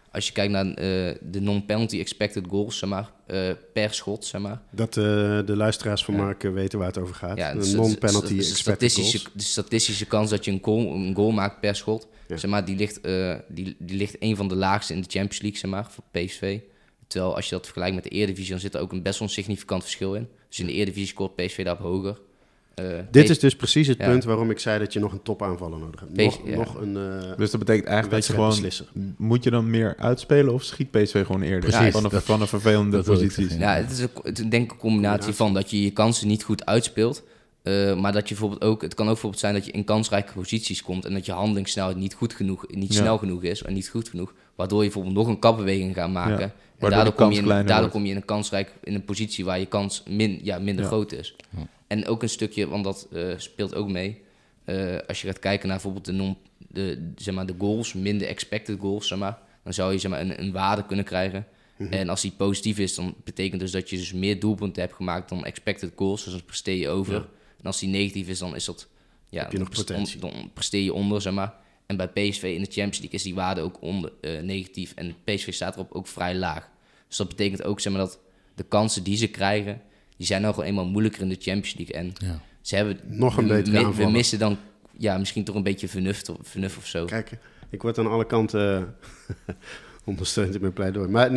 als je kijkt naar de non-penalty expected goals, zeg maar, per schot, zeg maar. Dat de luisteraars van Mark weten waar het over gaat. Ja, een non-penalty expected goals. De statistische kans dat je een goal maakt per schot, zeg maar, die ligt een van de laagste in de Champions League, zeg maar, voor PSV. Terwijl als je dat vergelijkt met de Eredivisie, dan zit er ook een best wel significant verschil in. Dus in de Eredivisie scoort PSV daarop hoger. Dit is dus precies het punt waarom ik zei dat je nog een topaanvaller nodig hebt. Dus dat betekent eigenlijk dat je gewoon... beslisser. Moet je dan meer uitspelen of schiet PSV gewoon eerder? Precies, Van een vervelende positie. Ja, het is denk ik een combinatie van dat je kansen niet goed uitspeelt. Maar dat je bijvoorbeeld ook... Het kan ook bijvoorbeeld zijn dat je in kansrijke posities komt en dat je handelingssnelheid niet snel genoeg is en niet goed genoeg. Waardoor je bijvoorbeeld nog een kapbeweging gaat maken. Ja. En daardoor kom je in een positie waar je kans minder groot is. Ja. En ook een stukje, want dat speelt ook mee. Als je gaat kijken naar bijvoorbeeld de goals, minder expected goals, zeg maar, dan zou je zeg maar, een waarde kunnen krijgen. Mm-hmm. En als die positief is, dan betekent dus dat je dus meer doelpunten hebt gemaakt dan expected goals. Dus dan presteer je over. Ja. En als die negatief is, dan is dat... Ja, heb je nog potentie. Dan presteer je onder, zeg maar. En bij PSV in de Champions League is die waarde ook negatief. En PSV staat erop ook vrij laag. Dus dat betekent ook, zeg maar, dat de kansen die ze krijgen, die zijn nou gewoon eenmaal moeilijker in de Champions League. En ze hebben nog een betere aanvaller. We missen dan misschien toch een beetje vernuft of zo. Kijk, ik word aan alle kanten ondersteund in mijn pleidooi. Maar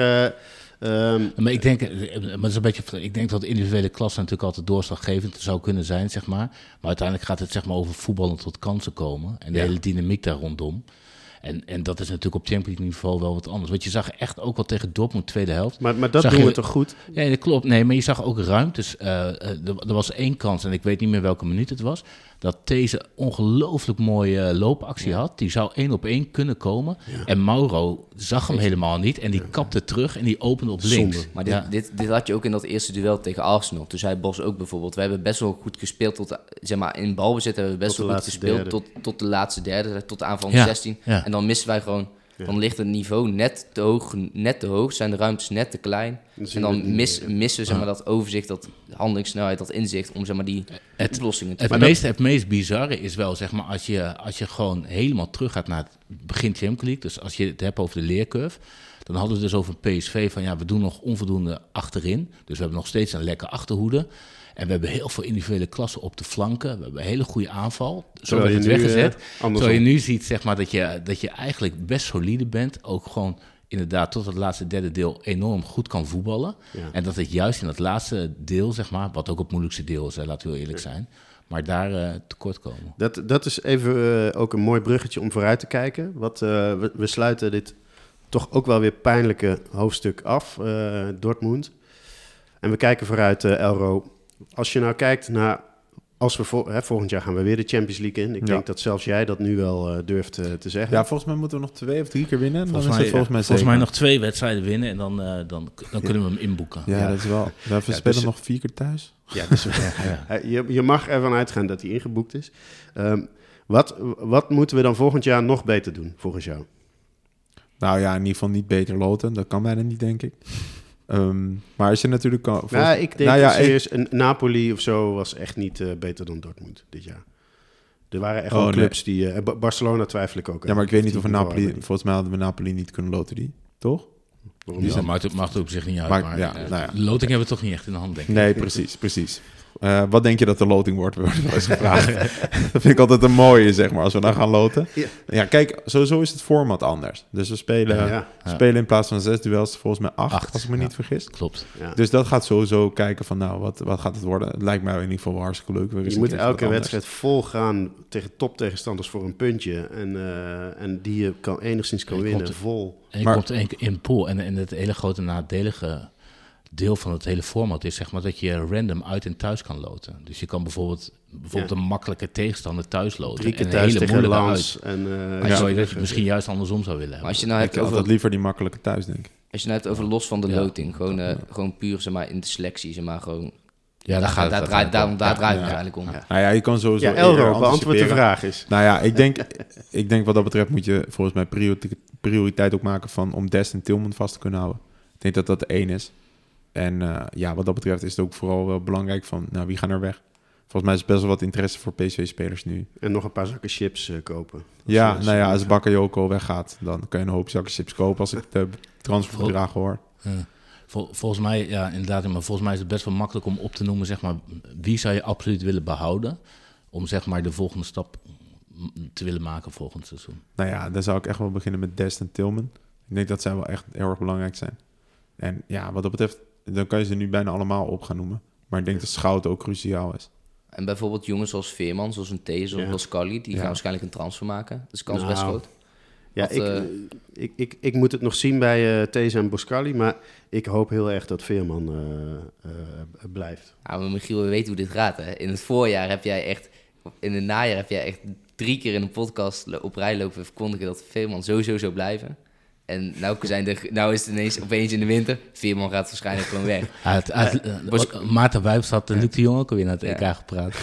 ik denk dat de individuele klasse natuurlijk altijd doorslaggevend zou kunnen zijn, zeg maar. Maar uiteindelijk gaat het zeg maar over voetballen tot kansen komen en de hele dynamiek daar rondom. En dat is natuurlijk op Champions League niveau wel wat anders. Want je zag echt ook wel tegen Dortmund tweede helft. Maar dat doen we toch goed? Ja, dat klopt. Nee, maar je zag ook ruimtes. Er was 1 kans, en ik weet niet meer welke minuut het was, dat deze ongelooflijk mooie loopactie had. Die zou 1-op-1 kunnen komen. Ja. En Mauro zag hem helemaal niet. En die kapte terug en die opende op links. Zonde. Maar dit had je ook in dat eerste duel tegen Arsenal. Toen zei Bos ook bijvoorbeeld, we hebben best wel goed gespeeld tot, zeg maar, in balbezit hebben we best wel goed gespeeld tot de laatste derde, tot de aanval van 16. Ja. En dan missen wij gewoon, dan ligt het niveau net te hoog, zijn de ruimtes net te klein. En dan missen we zeg maar, dat overzicht, dat handelingssnelheid, dat inzicht om zeg maar, die oplossingen te vinden. Het meest bizarre is wel, zeg maar, als je gewoon helemaal terug gaat naar het begin Champions League, dus als je het hebt over de leercurve, dan hadden we dus over PSV van we doen nog onvoldoende achterin. Dus we hebben nog steeds een lekker achterhoede. En we hebben heel veel individuele klassen op de flanken. We hebben een hele goede aanval. Zo werd het weggezet. Terwijl je nu ziet, zeg maar, dat je eigenlijk best solide bent. Ook gewoon inderdaad tot het laatste derde deel enorm goed kan voetballen. Ja. En dat het juist in het laatste deel, zeg maar, wat ook het moeilijkste deel is, laten we eerlijk zijn, maar daar tekort komen. Dat is even ook een mooi bruggetje om vooruit te kijken. We sluiten dit toch ook wel weer pijnlijke hoofdstuk af, Dortmund. En we kijken vooruit, Elro. Als je nou kijkt naar, als we volgend jaar gaan we weer de Champions League in. Ik denk dat zelfs jij dat nu wel durft te zeggen. Ja, volgens mij moeten we nog 2 of 3 keer winnen. Volgens mij nog 2 wedstrijden winnen en dan kunnen we hem inboeken. Ja, dat is wel. We spelen nog 4 keer thuis. Ja, dus, je mag ervan uitgaan dat hij ingeboekt is. Wat moeten we dan volgend jaar nog beter doen, volgens jou? Nou ja, in ieder geval niet beter loten. Dat kan bijna niet, denk ik. Maar als je natuurlijk kan... ik denk serieus, een Napoli of zo was echt niet beter dan Dortmund dit jaar. Er waren echt wel clubs die... Barcelona twijfel ik ook. Ja, maar ik weet niet of we Napoli... Volgens mij hadden we Napoli niet kunnen loten, toch? Ja, maar het macht op zich niet uit. De loting hebben we toch niet echt in de hand, denk ik. Nee, precies. Wat denk je dat de loting wordt? Wordt wel eens gevraagd. Dat vind ik altijd een mooie, zeg maar, als we dan gaan loten. Ja, kijk, sowieso is het format anders. Dus we spelen in plaats van 6 duels volgens mij 8, als ik me niet vergis. Klopt. Ja. Dus dat gaat sowieso kijken van, nou, wat gaat het worden? Het lijkt mij in ieder geval wel hartstikke leuk. Je moet elke wedstrijd vol gaan tegen toptegenstanders voor een puntje. En die je enigszins kan winnen, vol. En je komt in pool. En het hele grote nadelige deel van het hele format is, zeg maar, dat je random uit en thuis kan loten. Dus je kan bijvoorbeeld een makkelijke tegenstander thuis loten. 3 keer thuis tegen Lens. Dat je misschien juist andersom zou willen hebben. Als je nou ik had liever die makkelijke thuis, denk ik. Als je nou hebt over los van de loting, gewoon puur, zeg maar, in de selectie, zeg maar, gewoon... Ja, daar draait het eigenlijk om. Nou ja, je kan sowieso... Ja, Elro, beantwoord de vraag is. Nou ja, ik denk wat dat betreft moet je volgens mij prioriteit ook maken om Dest en Tillman vast te kunnen houden. Ik denk dat 1 is. En wat dat betreft is het ook vooral wel belangrijk van, wie gaan er weg? volgens mij is best wel wat interesse voor PSV-spelers nu. En nog een paar zakken chips kopen. Ja, als Bakayoko weggaat, dan kan je een hoop zakken chips kopen als ik de transferbedragen hoor. Volgens mij, ja, inderdaad, maar volgens mij is het best wel makkelijk om op te noemen, zeg maar, wie zou je absoluut willen behouden om, zeg maar, de volgende stap te willen maken volgend seizoen. Nou ja, dan zou ik echt wel beginnen met Dest en Tillman. Ik denk dat zij wel echt heel erg belangrijk zijn. En ja, wat dat betreft, dan kan je ze nu bijna allemaal op gaan noemen. Maar ik denk dat Schouten ook cruciaal is. En bijvoorbeeld jongens zoals Veerman, zoals een Thee, zoals Boskali, die gaan waarschijnlijk een transfer maken. Dus de kans is best groot. Ja, ik moet het nog zien bij These en Boskali, maar ik hoop heel erg dat Veerman blijft. Ja, maar Michiel, we weten hoe dit gaat. Hè? In het voorjaar heb jij echt, in het najaar heb jij echt 3 keer in een podcast op rij lopen verkondigen dat Veerman sowieso zou blijven. En nou is het opeens in de winter. Veerman gaat waarschijnlijk gewoon weg. Maarten Wijps had Luc de Jong ook alweer naar het EK gepraat.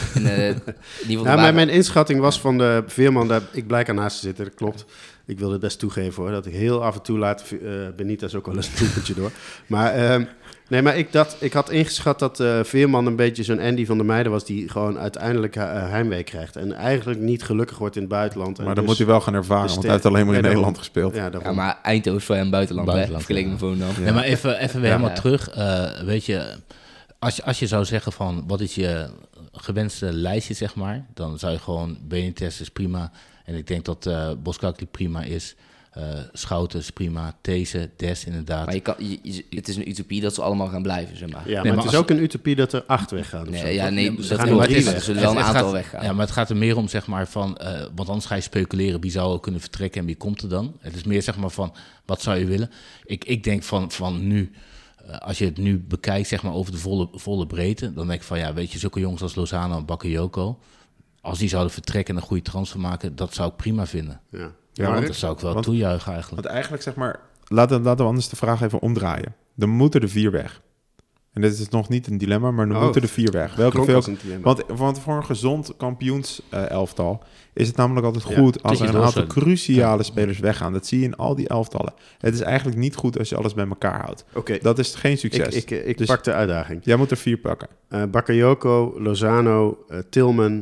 Mijn inschatting was van de Veerman, ik blijk ernaast te zitten, dat klopt. Ik wil het best toegeven hoor, dat ik heel af en toe laat Benitez ook wel eens een toepeltje door. Maar ik had ingeschat dat Veerman een beetje zo'n Andy van der Meijden was die gewoon uiteindelijk heimwee krijgt. En eigenlijk niet gelukkig wordt in het buitenland. Maar dan moet hij wel gaan ervaren, want hij heeft alleen maar in Nederland gespeeld. Ja, maar Eindhoven is voor hem buitenland. Vergeleken met Volendam. Ja, maar even weer helemaal terug. Weet je, als je zou zeggen van wat is je gewenste lijstje, zeg maar, dan zou je gewoon Benitez is prima. En ik denk dat Boskakli prima is. Schouten is prima. These, Des inderdaad. Maar het is een utopie dat ze allemaal gaan blijven, zeg maar. Ja, maar het is ook een utopie dat er 8 weggaan. Ze gaan er 3 weg. Er zullen wel een aantal weggaan. Ja, maar het gaat er meer om, zeg maar, van... want anders ga je speculeren, wie zou kunnen vertrekken en wie komt er dan? Het is meer, zeg maar, van, wat zou je willen? Ik denk van nu... als je het nu bekijkt, zeg maar, over de volle breedte... dan denk ik van, ja, weet je, zulke jongens als Lozano en Bakayoko... als die zouden vertrekken en een goede transfer maken... dat zou ik prima vinden. Ja, want dat zou ik wel toejuichen eigenlijk. Want eigenlijk, zeg maar... Laten we anders de vraag even omdraaien. Dan moeten er 4 weg. En dit is nog niet een dilemma, maar dan moeten er 4 weg. Want voor een gezond kampioenselftal... is het namelijk altijd goed als er een aantal cruciale spelers weggaan. Dat zie je in al die elftallen. Het is eigenlijk niet goed als je alles bij elkaar houdt. Dat is geen succes. Ik pak de uitdaging. Jij moet er 4 pakken. Bakayoko, Lozano, Tillman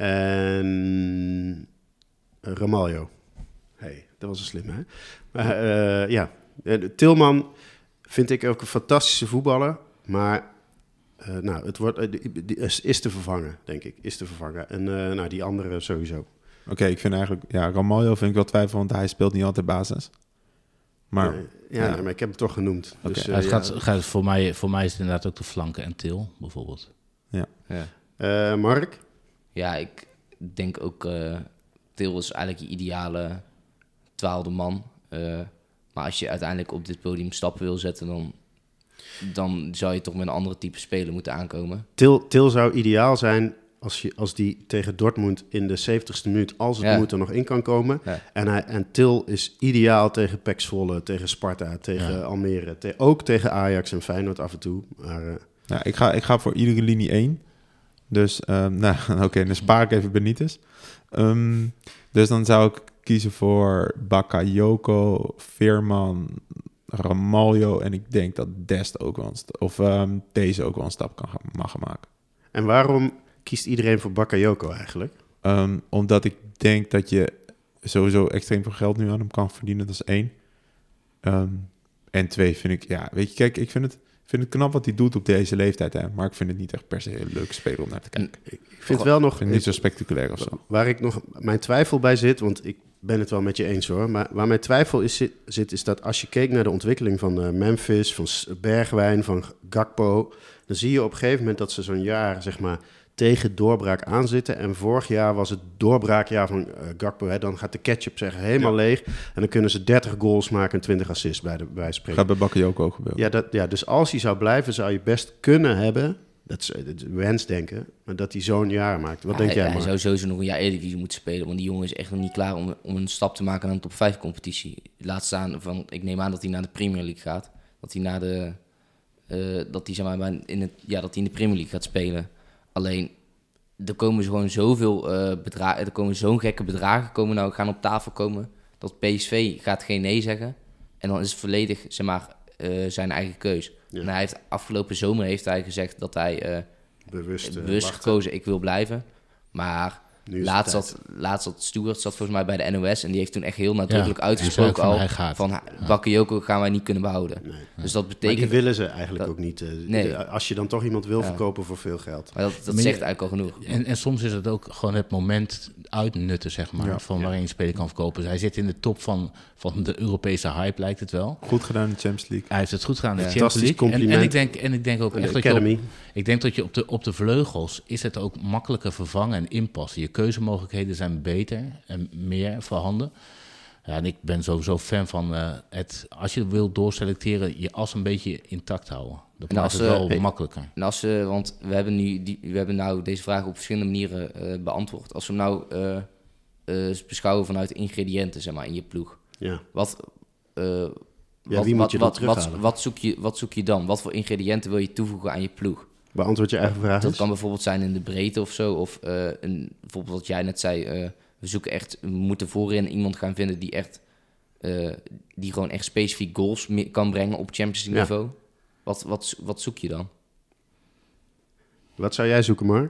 en Ramaljo. Hey, dat was een slim, hè? Tillman vind ik ook een fantastische voetballer, maar het wordt is te vervangen, denk ik. Is te vervangen. En die andere sowieso. Oké, ik vind eigenlijk... Ja, Ramaljo vind ik wel twijfel, want hij speelt niet altijd basis. Maar... maar ik heb hem toch genoemd. Okay. Dus, voor mij is het inderdaad ook de flanken en Til, bijvoorbeeld. Ja. Mark? Ja, ik denk ook... Til is eigenlijk je ideale 12e man. Maar als je uiteindelijk op dit podium stappen wil zetten... dan zou je toch met een andere type speler moeten aankomen. Til zou ideaal zijn als die tegen Dortmund in de 70ste minuut... als het moet er nog in kan komen. Ja. En Til is ideaal tegen PEC Zwolle, tegen Sparta, tegen Almere. Ook tegen Ajax en Feyenoord af en toe. Maar, ik ga voor iedere linie 1. Dus, dan spaar ik even Benitez. Dus dan zou ik kiezen voor Bakayoko, Veerman, Ramaljo... en ik denk dat Dest ook wel deze ook wel een stap mag gaan maken. En waarom kiest iedereen voor Bakayoko eigenlijk? Omdat ik denk dat je sowieso extreem veel geld nu aan hem kan verdienen, dat is 1. En 2 vind ik, weet je, kijk, ik vind het knap wat hij doet op deze leeftijd, hè, maar ik vind het niet echt per se een leuke speler om naar te kijken. Ik vind het wel nog... niet zo spectaculair of zo. Waar ik nog mijn twijfel bij zit, want ik ben het wel met je eens hoor, maar waar mijn twijfel zit, is dat als je keek naar de ontwikkeling van Memphis, van Bergwijn, van Gakpo, dan zie je op een gegeven moment dat ze zo'n jaar, zeg maar, tegen doorbraak aanzitten. En vorig jaar was het doorbraakjaar van Gakpo. Hè? Dan gaat de ketchup helemaal leeg. En dan kunnen ze 30 goals maken en 20 assists bij spreken. Gaat bij Bakayoko ook gebeuren. Dus als hij zou blijven, zou je best kunnen hebben... Dat is wensdenken, maar dat hij zo'n jaar maakt. Wat denk jij, Mark? Hij zou sowieso nog een jaar Eredivisie moeten spelen. Want die jongen is echt nog niet klaar om een stap te maken naar een top 5 competitie. Laat staan van, ik neem aan dat hij naar de Premier League gaat. Dat hij naar de... dat hij, zeg maar, dat hij in de Premier League gaat spelen. Alleen, er komen gewoon zoveel bedragen... Er komen zo'n gekke bedragen gaan op tafel komen... dat PSV gaat geen nee zeggen. En dan is het volledig, zeg maar, zijn eigen keus. Ja. En afgelopen zomer heeft hij gezegd dat hij Bewust wachten. gekozen, ik wil blijven. Maar laatst zat Stewart volgens mij bij de NOS... en die heeft toen echt heel nadrukkelijk uitgesproken al... van Bakayoko gaan wij niet kunnen behouden. Nee. Dus dat betekent... Maar die willen ze eigenlijk ook niet. Als je dan toch iemand wil verkopen voor veel geld. Maar dat zegt eigenlijk al genoeg. En soms is het ook gewoon het moment uitnutten, zeg maar... van waarin je speler kan verkopen. Hij zit in de top van de Europese hype, lijkt het wel. Goed gedaan in de Champions League. Hij heeft het goed gedaan in de Fantastisch Champions League. compliment. En ik denk ook echt Academy. ik denk dat je op de vleugels is het ook makkelijker vervangen en inpassen. Je keuzemogelijkheden zijn beter en meer voorhanden. Ja, en ik ben sowieso fan van als je wilt doorselecteren, je as een beetje intact houden. Dat maakt het wel makkelijker. En want we hebben nou deze vraag op verschillende manieren beantwoord. Als we hem nou beschouwen vanuit ingrediënten, zeg maar, in je ploeg. Ja. Wie moet je dan terughalen? Wat zoek je dan? Wat voor ingrediënten wil je toevoegen aan je ploeg? Beantwoord je eigen vraag. Dat kan bijvoorbeeld zijn in de breedte of zo. Of bijvoorbeeld wat jij net zei. We moeten voorin iemand gaan vinden die echt... die gewoon echt specifiek goals kan brengen op Champions League niveau. Wat zoek je dan? Wat zou jij zoeken, Mark?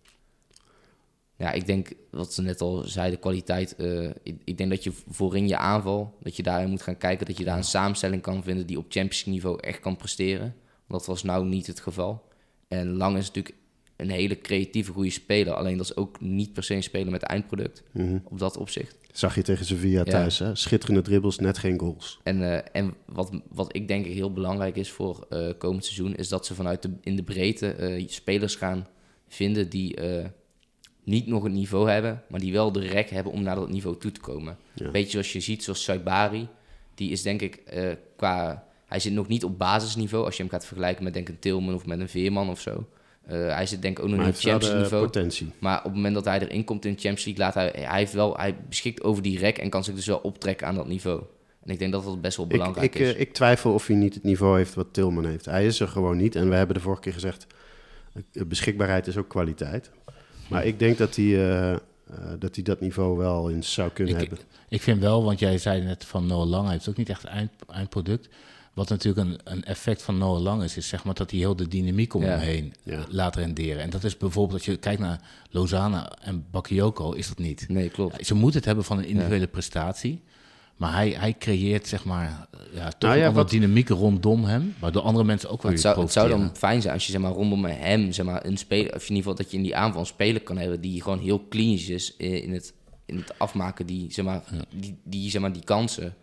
Ja, ik denk, wat ze net al zeiden, kwaliteit. Ik denk dat je voorin je aanval, dat je daarin moet gaan kijken... dat je daar een samenstelling kan vinden die op Champions League niveau echt kan presteren. Dat was nou niet het geval. En Lang is natuurlijk een hele creatieve, goede speler. Alleen dat is ook niet per se een speler met eindproduct. Op dat opzicht. Zag je tegen Sevilla thuis, hè? Schitterende dribbles, net geen goals. En wat ik denk heel belangrijk is voor komend seizoen... is dat ze vanuit in de breedte spelers gaan vinden die niet nog het niveau hebben... maar die wel de rek hebben om naar dat niveau toe te komen. Ja. Een beetje zoals je ziet, zoals Saibari. Die is denk ik hij zit nog niet op basisniveau... als je hem gaat vergelijken met denk een Tilman of met een Veerman of zo... hij zit denk ik ook nog niet op Champions niveau. Potentie. Maar op het moment dat hij erin komt in de Champions League... hij beschikt over die rek en kan zich dus wel optrekken aan dat niveau. En ik denk dat dat best wel belangrijk is. Ik twijfel of hij niet het niveau heeft wat Tilman heeft. Hij is er gewoon niet. En we hebben de vorige keer gezegd... beschikbaarheid is ook kwaliteit. Maar ik denk dat hij dat niveau wel eens zou kunnen hebben. Ik vind wel, want jij zei net van Noah Lang... hij heeft ook niet echt eindproduct... Wat natuurlijk een effect van Noah Lang is zeg maar dat hij heel de dynamiek om hem heen laat renderen. En dat is bijvoorbeeld, als je kijkt naar Lozano en Bakayoko, is dat niet. Nee, klopt. Ze moeten het hebben van een individuele prestatie. Maar hij creëert, zeg maar, wat dynamiek rondom hem, waardoor andere mensen ook wel weer profiteren. Het zou dan fijn zijn als je, zeg maar, rondom hem, zeg maar, een speler, of in ieder geval dat je in die aanval een speler kan hebben die gewoon heel klinisch is in het afmaken, die die kansen,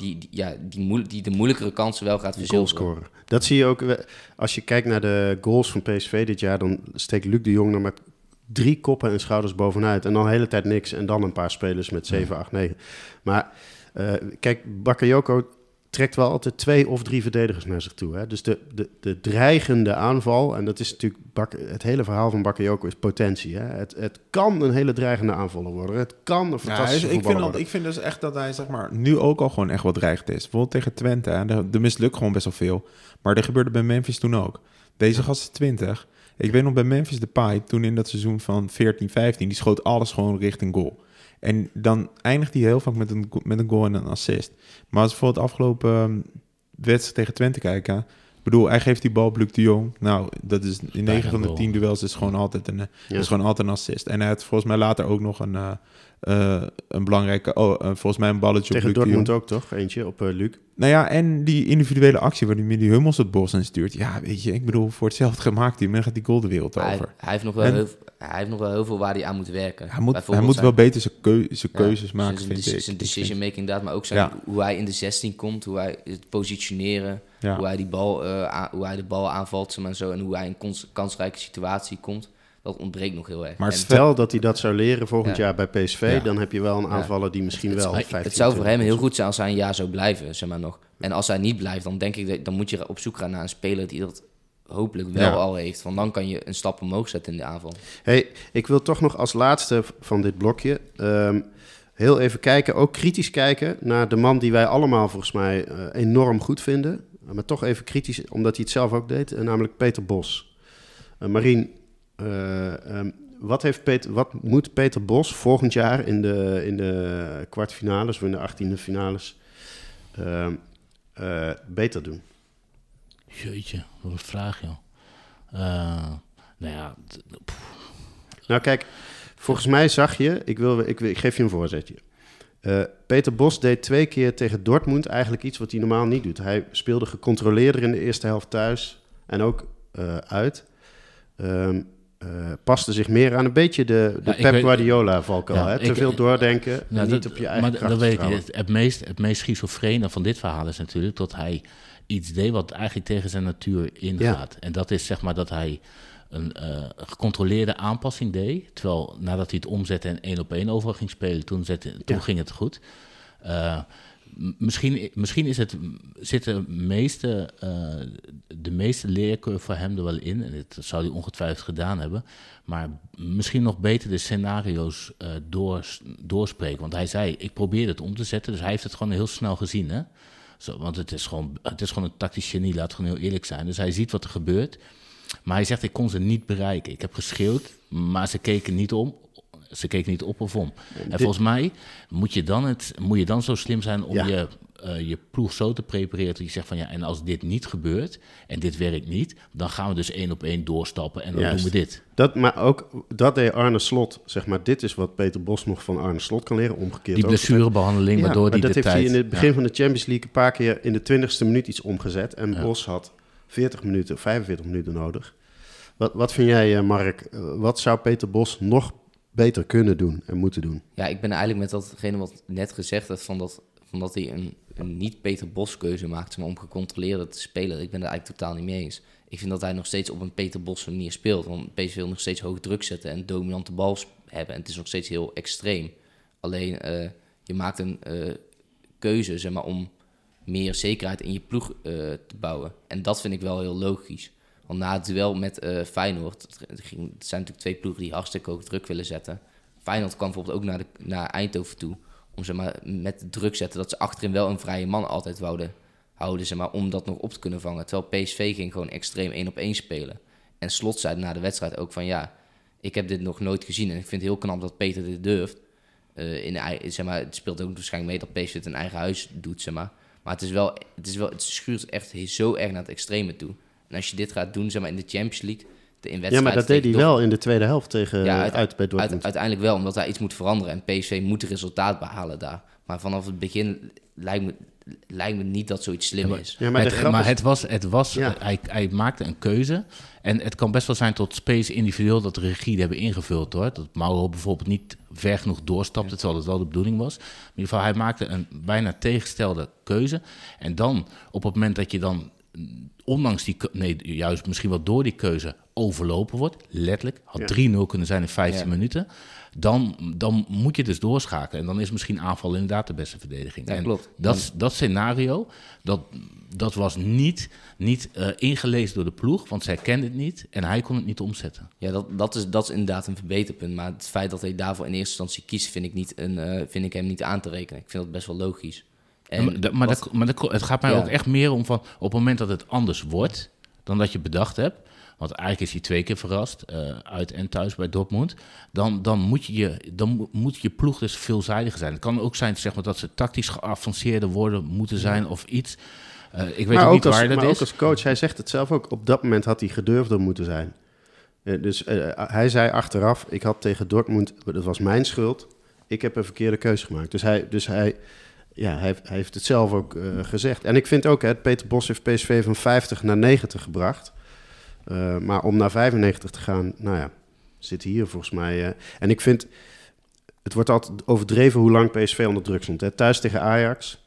die de moeilijkere kansen wel gaat verzilveren. Dat zie je ook, als je kijkt naar de goals van PSV dit jaar, dan steekt Luc de Jong er met 3 koppen en schouders bovenuit. En dan de hele tijd niks. En dan een paar spelers met 7, 8, 9. Maar kijk, Bakayoko trekt wel altijd 2 of 3 verdedigers naar zich toe. Hè? Dus de dreigende aanval, en dat is natuurlijk het hele verhaal van Bakayoko is potentie. Hè? Het kan een hele dreigende aanvaller worden. Het kan een fantastische voetballer worden. Ik vind dus echt dat hij, zeg maar, nu ook al gewoon echt wat dreigend is. Bijvoorbeeld tegen Twente, er mislukt gewoon best wel veel. Maar dat gebeurde bij Memphis toen ook. Deze gast is 20. Ik weet nog bij Memphis Depay, toen in dat seizoen van 14-15, die schoot alles gewoon richting goal. En dan eindigt hij heel vaak met een goal en een assist. Maar als we voor het afgelopen wedstrijd tegen Twente kijken... Ik bedoel, hij geeft die bal op Luc de Jong. Nou, dat is in 9 van de 10 duels is gewoon altijd een assist. En hij had volgens mij later ook nog een belangrijke... volgens mij een balletje tegen op Luc de Jong. Dortmund ook, toch? Eentje op Luc. Nou ja, en die individuele actie waar hij met die Hummels het bos in stuurt. Ja, weet je, ik bedoel, voor hetzelfde gemaakt hij, dan gaat die goal de wereld over. Hij heeft nog wel heel veel waar hij aan moet werken. Hij moet wel beter zijn keuzes maken, vind ik. Zijn decision making inderdaad, maar ook hoe hij in de 16 komt, hoe hij het positioneren, hoe hij de bal aanvalt en zo, en hoe hij in een kansrijke situatie komt. Dat ontbreekt nog heel erg. Maar stel dat hij dat zou leren volgend jaar bij PSV... dan heb je wel een aanvaller die misschien wel 15... Het zou voor hem heel goed zijn als hij een jaar zou blijven, zeg maar nog. En als hij niet blijft, dan denk ik dan moet je op zoek gaan naar een speler die dat hopelijk wel al heeft. Want dan kan je een stap omhoog zetten in de aanval. Hey, ik wil toch nog als laatste van dit blokje... heel even kijken, ook kritisch kijken... naar de man die wij allemaal volgens mij enorm goed vinden. Maar toch even kritisch, omdat hij het zelf ook deed. Namelijk Peter Bos. Marien... wat moet Peter Bos volgend jaar in de kwartfinales of in de 18e finales beter doen? Jeetje, wat een vraag, joh. Nou ja, Nou kijk, volgens mij zag je... Ik geef je een voorzetje. Peter Bos deed 2 keer tegen Dortmund eigenlijk iets wat hij normaal niet doet. Hij speelde gecontroleerder in de eerste helft thuis en ook uit. Paste zich meer aan een beetje de Pep Guardiola valkuil. Te veel doordenken en niet op je eigen kracht dat weet vertrouwen. ik. Het meest schizofrene van dit verhaal is natuurlijk dat hij iets deed wat eigenlijk tegen zijn natuur ingaat. Ja. En dat is zeg maar dat hij een gecontroleerde aanpassing deed. Terwijl nadat hij het omzette en 1-op-1 over ging spelen, toen ging het goed. Misschien zit de meeste leercurve voor hem er wel in. En dat zou hij ongetwijfeld gedaan hebben. Maar misschien nog beter de scenario's doorspreken. Want hij zei, ik probeerde het om te zetten. Dus hij heeft het gewoon heel snel gezien. Hè? Want het is gewoon een tactisch genie, laat gewoon heel eerlijk zijn. Dus hij ziet wat er gebeurt. Maar hij zegt, ik kon ze niet bereiken. Ik heb geschreeuwd, maar ze keken niet om. Ze keken niet op of om. En volgens mij moet je dan zo slim zijn om je ploeg zo te prepareren dat je zegt van en als dit niet gebeurt en dit werkt niet, dan gaan we dus 1-op-1 doorstappen en dan doen we dit. Maar ook dat deed Arne Slot, zeg maar. Dit is wat Peter Bos nog van Arne Slot kan leren, omgekeerd. Die blessurebehandeling, waardoor die de tijd... dat heeft hij in het begin van de Champions League een paar keer in de 20e minuut iets omgezet. En Bos had 40 minuten, 45 minuten nodig. Wat vind jij, Mark? Wat zou Peter Bos nog beter kunnen doen en moeten doen? Ja, ik ben eigenlijk met datgene wat net gezegd werd, van dat hij een niet-Peter Bos keuze maakt, maar om gecontroleerd te spelen. Ik ben het eigenlijk totaal niet mee eens. Ik vind dat hij nog steeds op een Peter Bos manier speelt. Want PSV wil nog steeds hoog druk zetten en dominante bal hebben. En het is nog steeds heel extreem. Alleen, je maakt een keuze, zeg maar, om meer zekerheid in je ploeg te bouwen. En dat vind ik wel heel logisch. Want na het duel met Feyenoord, het zijn natuurlijk 2 ploegen die hartstikke hoog druk willen zetten. Feyenoord kwam bijvoorbeeld ook naar Eindhoven toe, om zeg maar, met de druk zetten dat ze achterin wel een vrije man altijd wouden houden, zeg maar, om dat nog op te kunnen vangen. Terwijl PSV ging gewoon extreem 1-op-1 spelen. En Slot zei na de wedstrijd ook van ik heb dit nog nooit gezien en ik vind het heel knap dat Peter dit durft. Zeg maar, het speelt ook waarschijnlijk mee dat PSV het in eigen huis doet, zeg maar. Maar het schuurt echt zo erg naar het extreme toe. En als je dit gaat doen, zeg maar, in de Champions League, maar dat deed hij wel in de tweede helft uit bij Dortmund. Uiteindelijk wel, omdat hij iets moet veranderen. En PSV moet het resultaat behalen daar. Maar vanaf het begin lijkt me niet dat zoiets slim is. Ja, hij maakte een keuze. En het kan best wel zijn tot Space individueel dat de regie hebben ingevuld, hoor. Dat Mauro bijvoorbeeld niet ver genoeg doorstapte, terwijl het wel de bedoeling was. In ieder geval, hij maakte een bijna tegengestelde keuze. En dan, op het moment dat je dan ondanks juist misschien wel door die keuze overlopen wordt, letterlijk, had 3-0 kunnen zijn in 15 minuten, dan moet je dus doorschakelen. En dan is misschien aanval inderdaad de beste verdediging. Ja, en klopt. Dat scenario, dat was niet ingelezen door de ploeg, want zij kenden het niet en hij kon het niet omzetten. Ja, dat is inderdaad een verbeterpunt. Maar het feit dat hij daarvoor in eerste instantie kiest, vind ik hem niet aan te rekenen. Ik vind dat best wel logisch. Het gaat mij ook echt meer om van op het moment dat het anders wordt dan dat je bedacht hebt. Want eigenlijk is hij 2 keer verrast, uit en thuis bij Dortmund. Dan moet je ploeg dus veelzijdiger zijn. Het kan ook zijn, zeg maar, dat ze tactisch geavanceerder moeten zijn of iets. Ik weet ook niet waar dat is. Maar ook als coach, hij zegt het zelf ook, op dat moment had hij gedurfder moeten zijn. Hij zei achteraf, ik had tegen Dortmund, dat was mijn schuld. Ik heb een verkeerde keuze gemaakt. Dus hij heeft het zelf ook gezegd. En ik vind ook, Peter Bos heeft PSV van 50 naar 90 gebracht. Maar om naar 95 te gaan, zit hier volgens mij... en ik vind, het wordt altijd overdreven hoe lang PSV onder druk stond. Hè. Thuis tegen Ajax,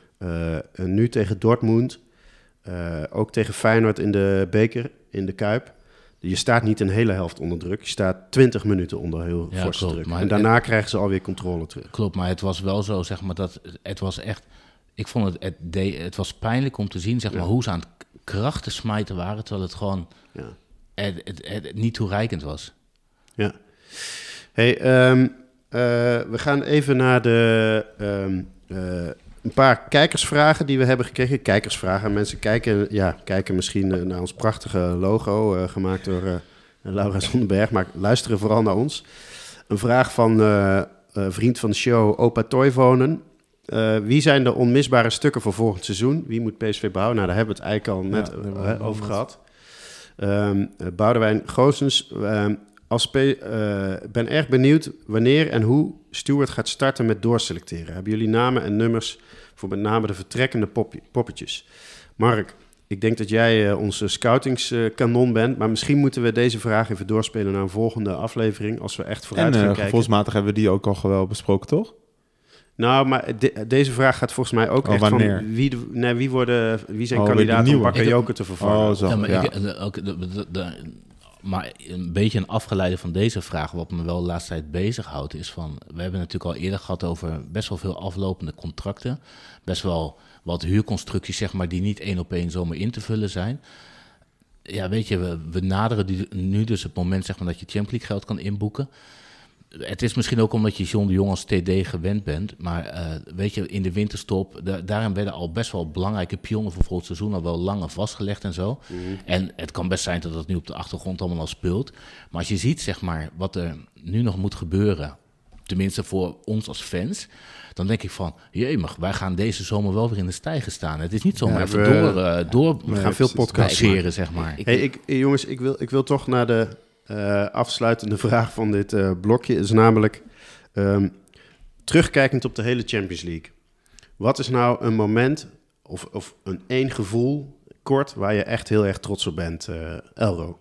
nu tegen Dortmund, ook tegen Feyenoord in de beker, in de Kuip. Je staat niet een hele helft onder druk. Je staat 20 minuten onder heel forse druk. En daarna krijgen ze alweer controle terug. Klopt, maar het was wel zo, zeg maar, dat het was echt... Ik vond het was pijnlijk om te zien, zeg maar, hoe ze aan het krachten smijten waren, terwijl het gewoon het niet toereikend was. Ja. Hey, we gaan even naar de... een paar kijkersvragen die we hebben gekregen. Kijkersvragen. Mensen kijken misschien naar ons prachtige logo, gemaakt door Laura Zonderberg, maar luisteren vooral naar ons. Een vraag van vriend van de show, Opa Toivonen. Wie zijn de onmisbare stukken voor volgend seizoen? Wie moet PSV behouden? Nou, daar hebben we het eigenlijk al net over gehad. Boudewijn Goossens, ben erg benieuwd wanneer en hoe Stuart gaat starten met doorselecteren. Hebben jullie namen en nummers voor met name de vertrekkende poppetjes? Mark, ik denk dat jij onze scoutingskanon bent, maar misschien moeten we deze vraag even doorspelen naar een volgende aflevering, als we echt vooruit gaan kijken. En gevoelsmatig hebben we die ook al wel besproken, toch? Nou, maar deze vraag gaat volgens mij ook echt wanneer? Van wie zijn kandidaten om Bakayoko te vervangen. Zo, maar een beetje een afgeleide van deze vraag, wat me wel de laatste tijd bezighoudt, is van, we hebben natuurlijk al eerder gehad over best wel veel aflopende contracten, best wel wat huurconstructies, zeg maar, die niet 1 op 1 zomaar in te vullen zijn. Ja, weet je, we naderen nu dus het moment, zeg maar, dat je Champions League geld kan inboeken. Het is misschien ook omdat je John de Jong als TD gewend bent, maar weet je, in de winterstop, daarin werden al best wel belangrijke pionnen voor volgend seizoen al wel langer vastgelegd en zo. Mm-hmm. En het kan best zijn dat dat nu op de achtergrond allemaal al speelt. Maar als je ziet, zeg maar, wat er nu nog moet gebeuren, tenminste voor ons als fans, dan denk ik van, jemig, wij gaan deze zomer wel weer in de stijger staan. Het is niet zomaar even door we gaan veel podcasts passeren, zeg maar. Jongens, ik wil toch naar de afsluitende vraag van dit blokje, is namelijk terugkijkend op de hele Champions League. Wat is nou een moment of één gevoel, kort, waar je echt heel erg trots op bent, Elro?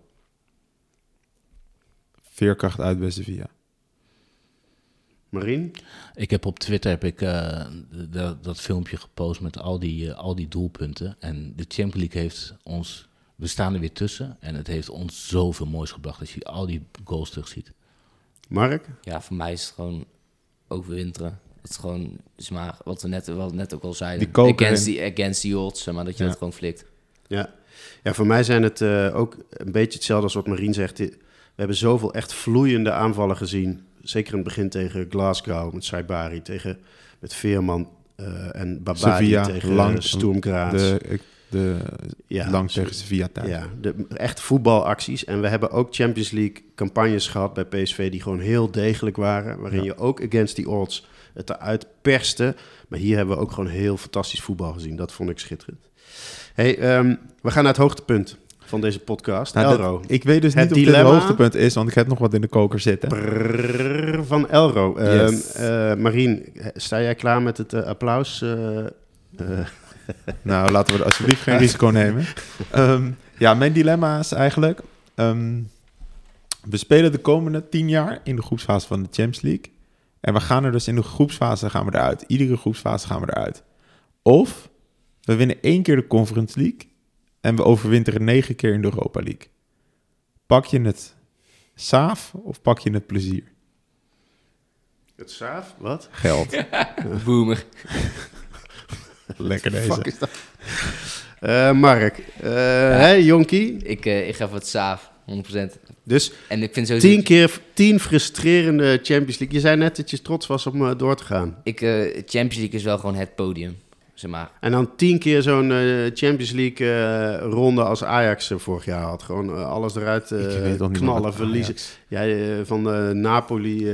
Veerkracht uit bij Sevilla. Marien? Ik heb op Twitter dat filmpje gepost met al die doelpunten. En de Champions League heeft ons, we staan er weer tussen. En het heeft ons zoveel moois gebracht als je al die goals terugziet. Mark? Ja, voor mij is het gewoon overwinteren. Het is gewoon, maar wat we net ook al zeiden. Against the odds, maar dat je het gewoon flikt. Ja, voor mij zijn het ook een beetje hetzelfde als wat Marien zegt. We hebben zoveel echt vloeiende aanvallen gezien. Zeker in het begin tegen Glasgow met Saibari, met Veerman en Babadi Sevilla, tegen Sturm Graz. Lang tegen Sevilla thuis. Ja, echt voetbalacties. En we hebben ook Champions League campagnes gehad bij PSV die gewoon heel degelijk waren. Waarin je ook against the odds het eruit perste. Maar hier hebben we ook gewoon heel fantastisch voetbal gezien. Dat vond ik schitterend. Hey, we gaan naar het hoogtepunt van deze podcast. Elro. Ik weet dus niet of dit het hoogtepunt is, want ik heb nog wat in de koker zitten. Van Elro. Yes. Marien, sta jij klaar met het applaus? Nou, laten we alsjeblieft geen risico nemen. Mijn dilemma is eigenlijk, we spelen de komende 10 jaar in de groepsfase van de Champions League. En we gaan er dus in de groepsfase gaan we eruit. Iedere groepsfase gaan we eruit. Of we winnen 1 keer de Conference League en we overwinteren 9 keer in de Europa League. Pak je het saaf of pak je het plezier? Het saaf? Wat? Geld. Boomer. Lekker deze. Fuck is dat? Mark, jonkie? Ik ga voor het saaf, 100%. Dus en ik vind sowieso 10 frustrerende Champions League. Je zei net dat je trots was om door te gaan. Champions League is wel gewoon het podium, zeg maar. En dan 10 keer zo'n Champions League ronde als Ajax vorig jaar had. Gewoon alles eruit knallen, verliezen. Jij van Napoli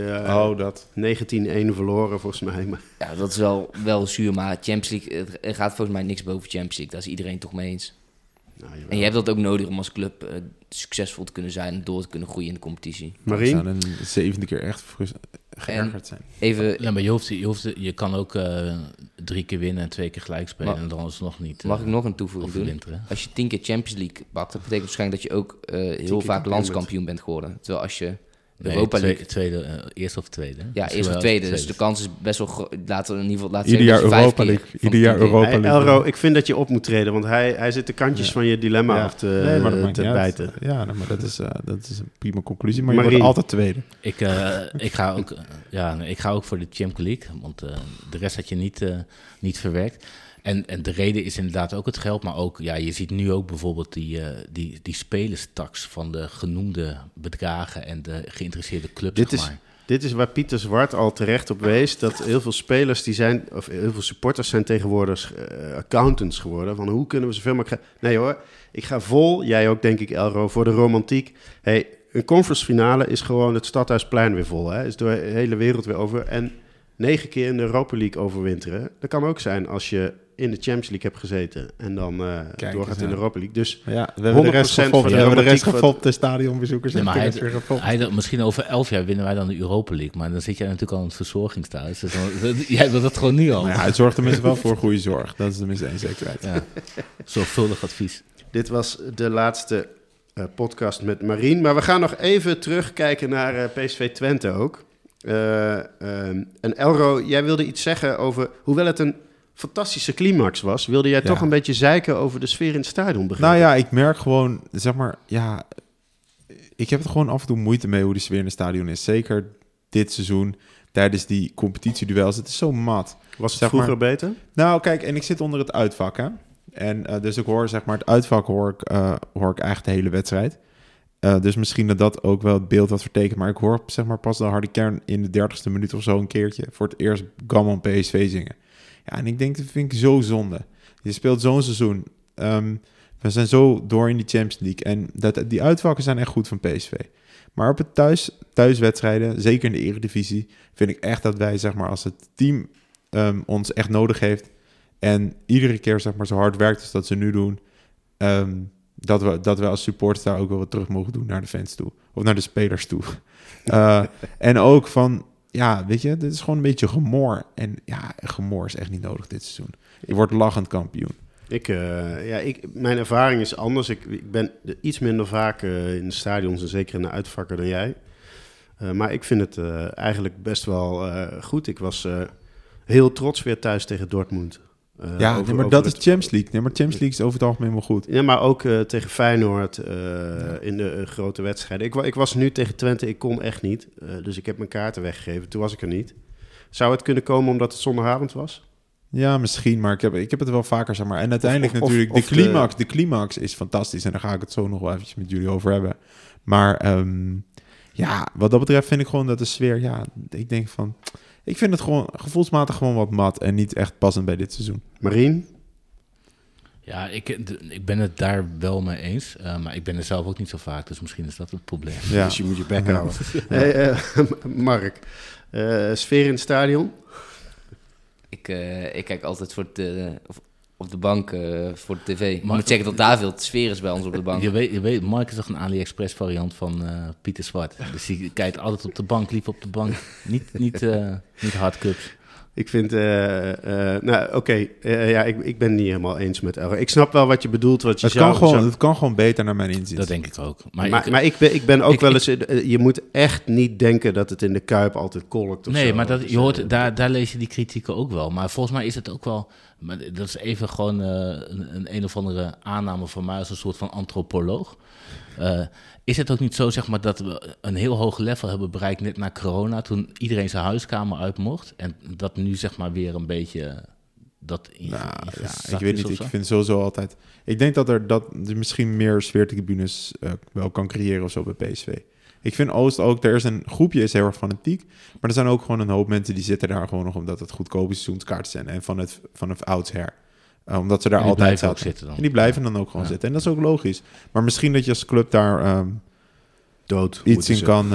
19-1 verloren volgens mij. Maar... Ja, dat is wel zuur, maar Champions League, er gaat volgens mij niks boven Champions League. Daar is iedereen toch mee eens. Nou, en je hebt dat ook nodig om als club succesvol te kunnen zijn en door te kunnen groeien in de competitie. Marien? We zouden een 7e keer echt geërgerd zijn. Maar je kan ook 3 keer winnen en 2 keer gelijk spelen en dan is het nog niet. Mag ik nog een toevoeging doen? Als je 10 keer Champions League pakt, dat betekent waarschijnlijk dat je ook heel vaak landskampioen bent geworden. Terwijl als je Europa League... Eerst of tweede. Ja, eerst of tweede. Dus de kans is best wel groot. Ieder jaar Europa League. Ieder jaar Europa League. Elro, ik vind dat je op moet treden, want hij zit de kantjes van je dilemma af te bijten. Ja, maar dat is een prima conclusie. Maar je wordt altijd tweede. Ik ga ook voor de Champions League, want de rest had je niet verwerkt. En de reden is inderdaad ook het geld, maar ook, je ziet nu ook bijvoorbeeld die spelerstaks van de genoemde bedragen en de geïnteresseerde clubs. Dit is waar Pieter Zwart al terecht op wees, dat heel veel spelers heel veel supporters zijn tegenwoordig accountants geworden. Van hoe kunnen we zoveel mogelijk... Nee hoor, ik ga vol, jij ook denk ik Elro, voor de romantiek. Hey, een conference finale is gewoon het Stadhuisplein weer vol. Is door de hele wereld weer over. En 9 keer in de Europa League overwinteren. Dat kan ook zijn als je in de Champions League hebt gezeten en dan doorgaat in de Europa League. Dus ja, we hebben de rest gevolgd, de stadionbezoekers. Nee, maar misschien over 11 jaar winnen wij dan de Europa League. Maar dan zit jij natuurlijk al in het verzorgingstehuis. Dus jij wil dat gewoon nu al. Nou ja, het zorgt tenminste wel voor goede zorg. Dat is tenminste één zekerheid. Ja. Zorgvuldig advies. Dit was de laatste podcast met Marien. Maar we gaan nog even terugkijken naar PSV Twente ook. En Elro, jij wilde iets zeggen over... Hoewel het een fantastische climax was, wilde jij toch een beetje zeiken over de sfeer in het stadion begrijpen? Nou ja, ik merk gewoon, zeg maar, ja, ik heb het gewoon af en toe moeite mee hoe de sfeer in het stadion is. Zeker dit seizoen, tijdens die competitieduels. Het is zo mat. Was het vroeger beter? Nou, kijk, en ik zit onder het uitvak, hè. En dus ik hoor, zeg maar, het uitvak hoor ik eigenlijk de hele wedstrijd. Dus misschien dat ook wel het beeld wat vertekent. Maar ik hoor, zeg maar, pas de harde kern in de 30ste minuut of zo een keertje voor het eerst Gammon PSV zingen. Ja, en ik denk, dat vind ik zo zonde. Je speelt zo'n seizoen. We zijn zo door in die Champions League. En die uitvakken zijn echt goed van PSV. Maar op het thuiswedstrijden, zeker in de Eredivisie, vind ik echt dat wij, zeg maar, als het team ons echt nodig heeft en iedere keer, zeg maar, zo hard werkt als dat ze nu doen, dat we als supporters daar ook wel wat terug mogen doen naar de fans toe. Of naar de spelers toe. En ook van... Ja, weet je, dit is gewoon een beetje gemor. En ja, gemor is echt niet nodig dit seizoen. Je wordt lachend kampioen. Mijn ervaring is anders. Ik ben iets minder vaak in de stadions en zeker in de uitvakken dan jij. Maar ik vind het eigenlijk best wel goed. Ik was heel trots weer thuis tegen Dortmund. Maar dat is Champions League. Nee, maar Champions League is over het algemeen wel goed. Ja, maar ook tegen Feyenoord in de grote wedstrijden. Ik was nu tegen Twente, ik kon echt niet. Dus ik heb mijn kaarten weggegeven. Toen was ik er niet. Zou het kunnen komen omdat het zondagavond was? Ja, misschien, maar ik heb het wel vaker, zeg maar. En uiteindelijk de climax is fantastisch. En daar ga ik het zo nog wel eventjes met jullie over hebben. Maar wat dat betreft vind ik gewoon dat de sfeer... ik denk van... Ik vind het gewoon gevoelsmatig gewoon wat mat en niet echt passend bij dit seizoen. Marien? Ja, ik ben het daar wel mee eens. Maar ik ben er zelf ook niet zo vaak, dus misschien is dat het probleem. Ja. Dus je moet je bek houden. Mark, sfeer in het stadion? Ik kijk altijd op de bank voor de tv. Ik moet zeggen dat daar veel sfeer is bij ons op de bank. Je weet, Mark is toch een AliExpress variant van Pieter Zwart. Dus die kijkt altijd op de bank, lief op de bank. Niet hardcups. Ik vind, ik ben het niet helemaal eens met Elro. Ik snap wel wat je bedoelt. Het kan gewoon beter naar mijn inzicht. Dat denk ik ook. Maar ik ben ook wel eens... Je moet echt niet denken dat het in de Kuip altijd kolkt of nee, zo. Maar je hoort, daar lees je die kritieken ook wel. Maar volgens mij is het ook wel... Maar dat is even gewoon een of andere aanname van mij als een soort van antropoloog. Is het ook niet zo, zeg maar, dat we een heel hoog level hebben bereikt net na corona, toen iedereen zijn huiskamer uit mocht, en dat nu, zeg maar, weer een beetje dat ik weet niet, ik vind sowieso altijd... Ik denk dat er misschien meer sfeertribunes wel kan creëren of zo bij PSV. Ik vind Oost ook, een groepje is heel erg fanatiek, maar er zijn ook gewoon een hoop mensen die zitten daar gewoon nog omdat het goedkope seizoenskaarten zijn en van het oudsher. Omdat ze daar altijd zitten dan. En die blijven dan ook gewoon zitten. En dat is ook logisch. Maar misschien dat je als club daar dood iets in kan...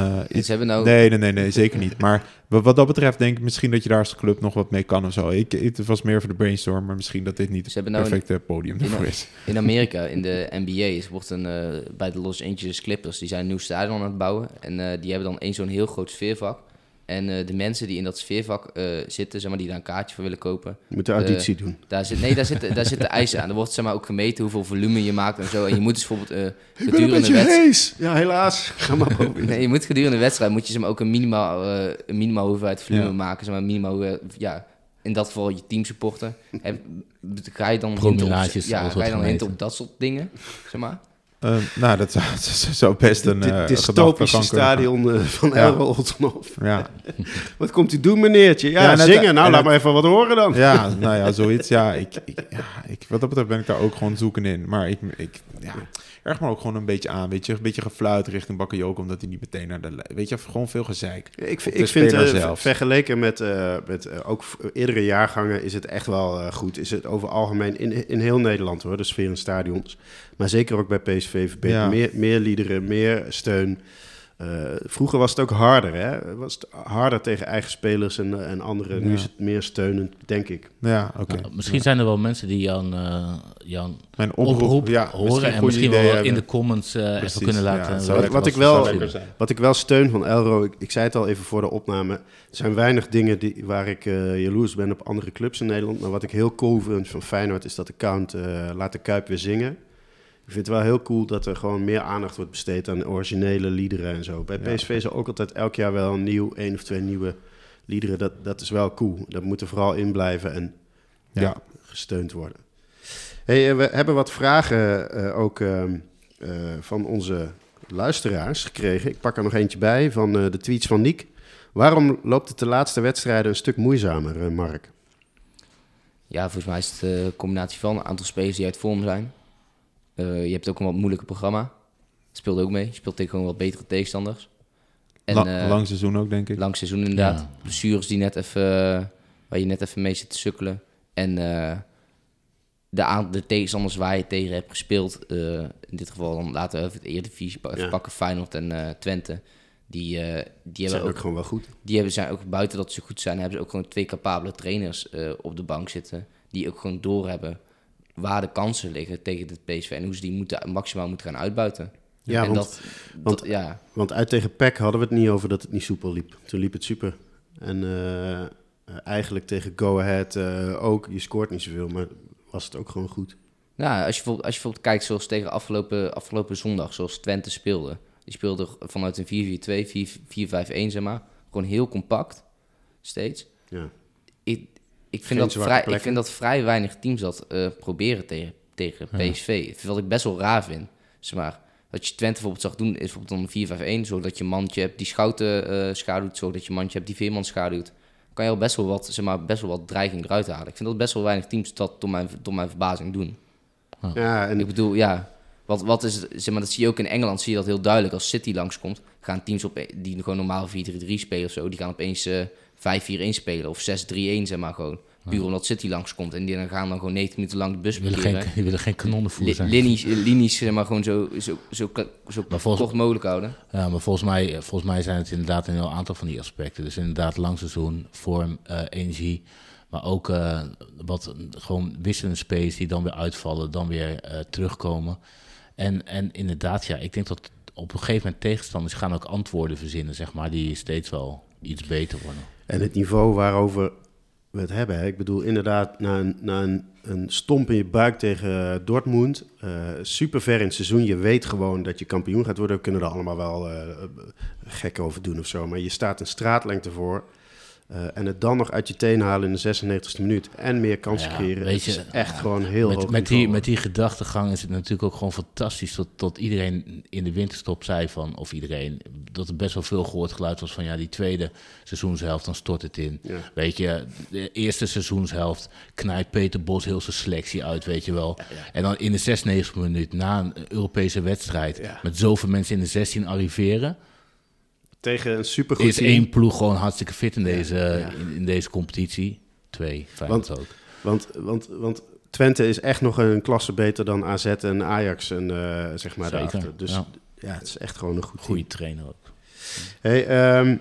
Nee, zeker niet. Maar wat dat betreft denk ik misschien dat je daar als club nog wat mee kan of zo. Het was meer voor de brainstorm, maar misschien dat dit niet het perfecte podium ervoor is. In Amerika, in de NBA, wordt bij de Los Angeles Clippers, die zijn een nieuw stadion aan het bouwen. En die hebben dan zo'n heel groot sfeervak. En de mensen die in dat sfeervak zitten, zeg maar, die daar een kaartje voor willen kopen... Moeten auditie doen. Daar zitten eisen aan. Er wordt, zeg maar, ook gemeten hoeveel volume je maakt en zo. En je moet dus bijvoorbeeld gedurende de wedstrijd... Ja, helaas. Ga maar boven. Nee, je moet gedurende de wedstrijd moet je, zeg maar, ook een minimaal hoeveelheid volume maken. Zeg maar, minimaal, in dat geval je team supporten. Ga je dan hinten op dat soort dingen, zeg maar? Dat zou best een dystopische stadion van Elro Oltenhof. Ja. Wat komt u doen, meneertje? Zingen. Laat maar even wat horen dan. Ja, zoiets. Wat dat betreft ben ik daar ook gewoon zoeken in. Maar erg maar ook gewoon een beetje aan. Weet je, een beetje gefluit richting Bakayoko, omdat hij niet meteen naar de... Weet je, gewoon veel gezeik. Ik vind vergeleken met ook eerdere jaargangen is het echt wel goed. Is het over algemeen in heel Nederland, hoor, de sfeer in stadions. Maar zeker ook bij PSV verbeterd. Meer liederen, meer steun. Vroeger was het ook harder, hè? Was het harder tegen eigen spelers en anderen. Nu is het meer steunend, denk ik. Ja, oké. Nou, misschien zijn er wel mensen die jouw Mijn oproep ja, horen en misschien wel in de comments even kunnen laten. Wat ik wel steun van Elro, ik zei het al even voor de opname. Er zijn weinig dingen waar ik jaloers ben op andere clubs in Nederland. Maar wat ik heel cool vind van Feyenoord is dat account Laat de Kuip weer zingen. Ik vind het wel heel cool dat er gewoon meer aandacht wordt besteed aan originele liederen en zo. Bij PSV is er ook altijd elk jaar wel één of twee nieuwe liederen. Dat is wel cool. Dat moet er vooral in blijven en gesteund worden. Hey, we hebben wat vragen ook van onze luisteraars gekregen. Ik pak er nog eentje bij van de tweets van Niek. Waarom loopt het de laatste wedstrijden een stuk moeizamer, Mark? Ja, volgens mij is het een combinatie van een aantal spelers die uit vorm zijn. Je hebt ook een wat moeilijker programma. Dat speelt ook mee. Je speelt tegen gewoon wat betere tegenstanders. En, lang seizoen ook, denk ik. Lang seizoen inderdaad. Ja. Blessures die waar je net even mee zit te sukkelen. En de tegenstanders waar je tegen hebt gespeeld, in dit geval dan laten we even het Eredivisie pakken, Feyenoord en Twente. Die hebben ook gewoon wel goed. Zijn ook buiten dat ze goed zijn, hebben ze ook gewoon 2 capabele trainers op de bank zitten. Die ook gewoon doorhebben waar de kansen liggen tegen het PSV en hoe ze die maximaal moeten gaan uitbuiten. Ja, en want uit tegen PEC hadden we het niet over dat het niet soepel liep. Toen liep het super. En eigenlijk tegen Go Ahead ook. Je scoort niet zoveel, maar was het ook gewoon goed. Nou, als je bijvoorbeeld kijkt zoals tegen afgelopen zondag, zoals Twente speelde. Die speelde vanuit een 4-4-2, 4-5-1 zeg maar. Gewoon heel compact, steeds. Ja. Ik vind dat vrij weinig teams dat proberen tegen PSV. Wat ik best wel raar vind. Zeg maar, wat je Twente bijvoorbeeld zag doen, is bijvoorbeeld dan 4-5-1. Zodat je mandje hebt die Schouten schaduwt. Zodat je mandje hebt die Veerman schaduwt. Kan je al best wel wat dreiging eruit halen. Ik vind dat best wel weinig teams dat door mijn verbazing doen. Ja, en ik bedoel, wat is, zeg maar, dat zie je ook in Engeland, zie je dat heel duidelijk. Als City langskomt, gaan teams die gewoon normaal 4-3-3 spelen of zo, die gaan opeens 5-4-1 spelen of 6-3-1, zeg maar gewoon. Puur omdat City langskomt en die gaan dan gewoon 90 minuten lang de bus parkeren. Die willen geen kanonnenvoer zijn. Linies zeg maar gewoon zo kort mogelijk houden. Ja, maar volgens mij zijn het inderdaad een heel aantal van die aspecten. Dus inderdaad lang seizoen, vorm, energie. Maar ook wat gewoon wisselende spelers die dan weer uitvallen, dan weer terugkomen. En inderdaad, ik denk dat op een gegeven moment tegenstanders gaan ook antwoorden verzinnen, zeg maar, die steeds wel iets beter worden. En het niveau waarover we het hebben, hè? Ik bedoel inderdaad, na een stomp in je buik tegen Dortmund, super ver in het seizoen, je weet gewoon dat je kampioen gaat worden. We kunnen er allemaal wel gek over doen of zo, maar je staat een straatlengte voor. En het dan nog uit je teen halen in de 96e minuut en meer kansen creëren, weet je, is echt gewoon heel hoog niveau. Met die gedachtegang is het natuurlijk ook gewoon fantastisch tot iedereen in de winterstop zei van, of iedereen, dat er best wel veel gehoord geluid was van die tweede seizoenshelft, dan stort het in. Ja. Weet je, de eerste seizoenshelft knijpt Peter Bos heel zijn selectie uit, weet je wel. Ja. En dan in de 96e minuut, na een Europese wedstrijd, met zoveel mensen in de 16 arriveren, tegen een supergoed is 1 ploeg gewoon hartstikke fit in deze competitie. 2, Feyenoord ook. Want Twente is echt nog een klasse beter dan AZ en Ajax en zeg maar daarachter. Dus het is echt gewoon een goede trainer ook. Hey,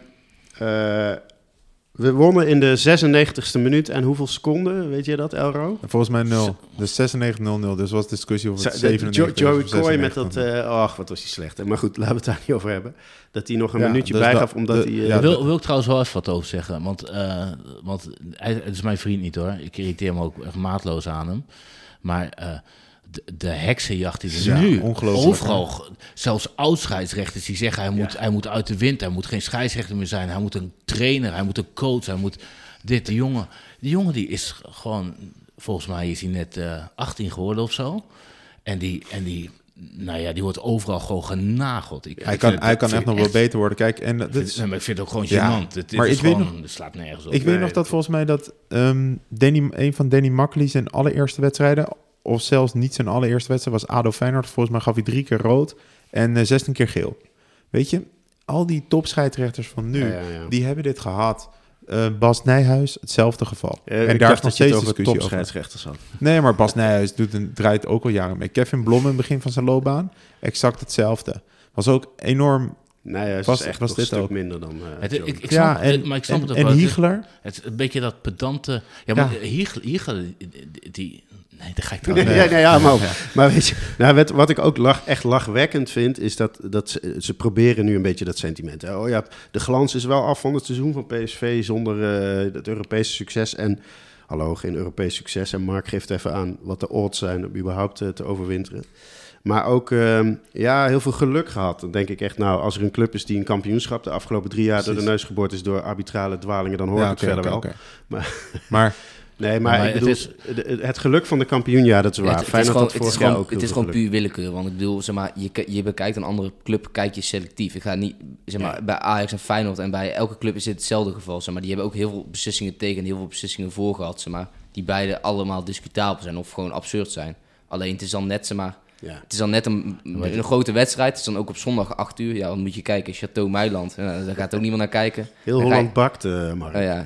we wonnen in de 96e minuut en hoeveel seconden, weet je dat, Elro? Volgens mij 0. Dus 96-0-0, dus was discussie over het 97. Joey Coy met dat, wat was hij slecht. Maar goed, laten we het daar niet over hebben. Dat hij nog een minuutje bijgaf, omdat hij... Wil ik trouwens wel even wat over zeggen, want het is mijn vriend niet hoor. Ik irriteer me ook echt maatloos aan hem. Maar... De heksenjacht die er nu overal, zelfs oud-scheidsrechters die zeggen hij moet uit de wind, hij moet geen scheidsrechter meer zijn, hij moet een trainer, hij moet een coach, hij moet dit. Die jongen die is gewoon, volgens mij is hij net 18 geworden of zo. En die wordt overal gewoon genageld. Hij kan echt nog wel beter worden. Kijk, en ik vind het ook gewoon gênant. Het slaat nergens op. Ik weet nog dat volgens mij dat een van Danny Makkely zijn allereerste wedstrijden, of zelfs niet zijn allereerste wedstrijd, was ADO Feyenoord. Volgens mij gaf hij 3 keer rood en 16 keer geel. Weet je, al die topscheidsrechters van nu, die hebben dit gehad. Bas Nijhuis, hetzelfde geval. En daar is nog steeds discussie topscheidsrechters over. Nee, maar Bas Nijhuis draait ook al jaren mee. Kevin Blom in het begin van zijn loopbaan, exact hetzelfde. Was ook enorm Nee, het Was- is echt was nog dit een stuk ook? minder dan Jones. Ik snap, maar ik snap het ook wel. En Hiegler? Het is een beetje dat pedante... Ja, maar Hiegel, die... Nee, daar ga ik trouwens... Maar weet je, wat ik ook echt lachwekkend vind, is dat ze proberen nu een beetje dat sentiment. Hè. Oh ja, de glans is wel af van het seizoen van PSV zonder het Europese succes. En hallo, geen Europees succes. En Mark geeft even aan wat de odds zijn om überhaupt te overwinteren. Maar ook heel veel geluk gehad. Dan denk ik echt, als er een club is die een kampioenschap de afgelopen 3 jaar door de neus geboord is door arbitrale dwalingen, dan hoor ik het verder wel. Okay. Maar ik bedoel, het geluk van de kampioenjaar, dat is waar. Het is gewoon puur willekeur. Want ik bedoel, zeg maar, je bekijkt een andere club, kijk je selectief. Ik ga niet, zeg maar, bij Ajax en Feyenoord en bij elke club is dit hetzelfde geval. Zeg maar, die hebben ook heel veel beslissingen tegen en heel veel beslissingen voor gehad. Zeg maar, die beide allemaal discutabel zijn of gewoon absurd zijn. Alleen het is dan net, zeg maar... Ja. Het is dan net een grote wedstrijd. Het is dan ook op zondag 8 uur. Ja, dan moet je kijken. Château Meiland. Daar gaat ook niemand naar kijken. Heel Holland bakt, Mark. Oh ja.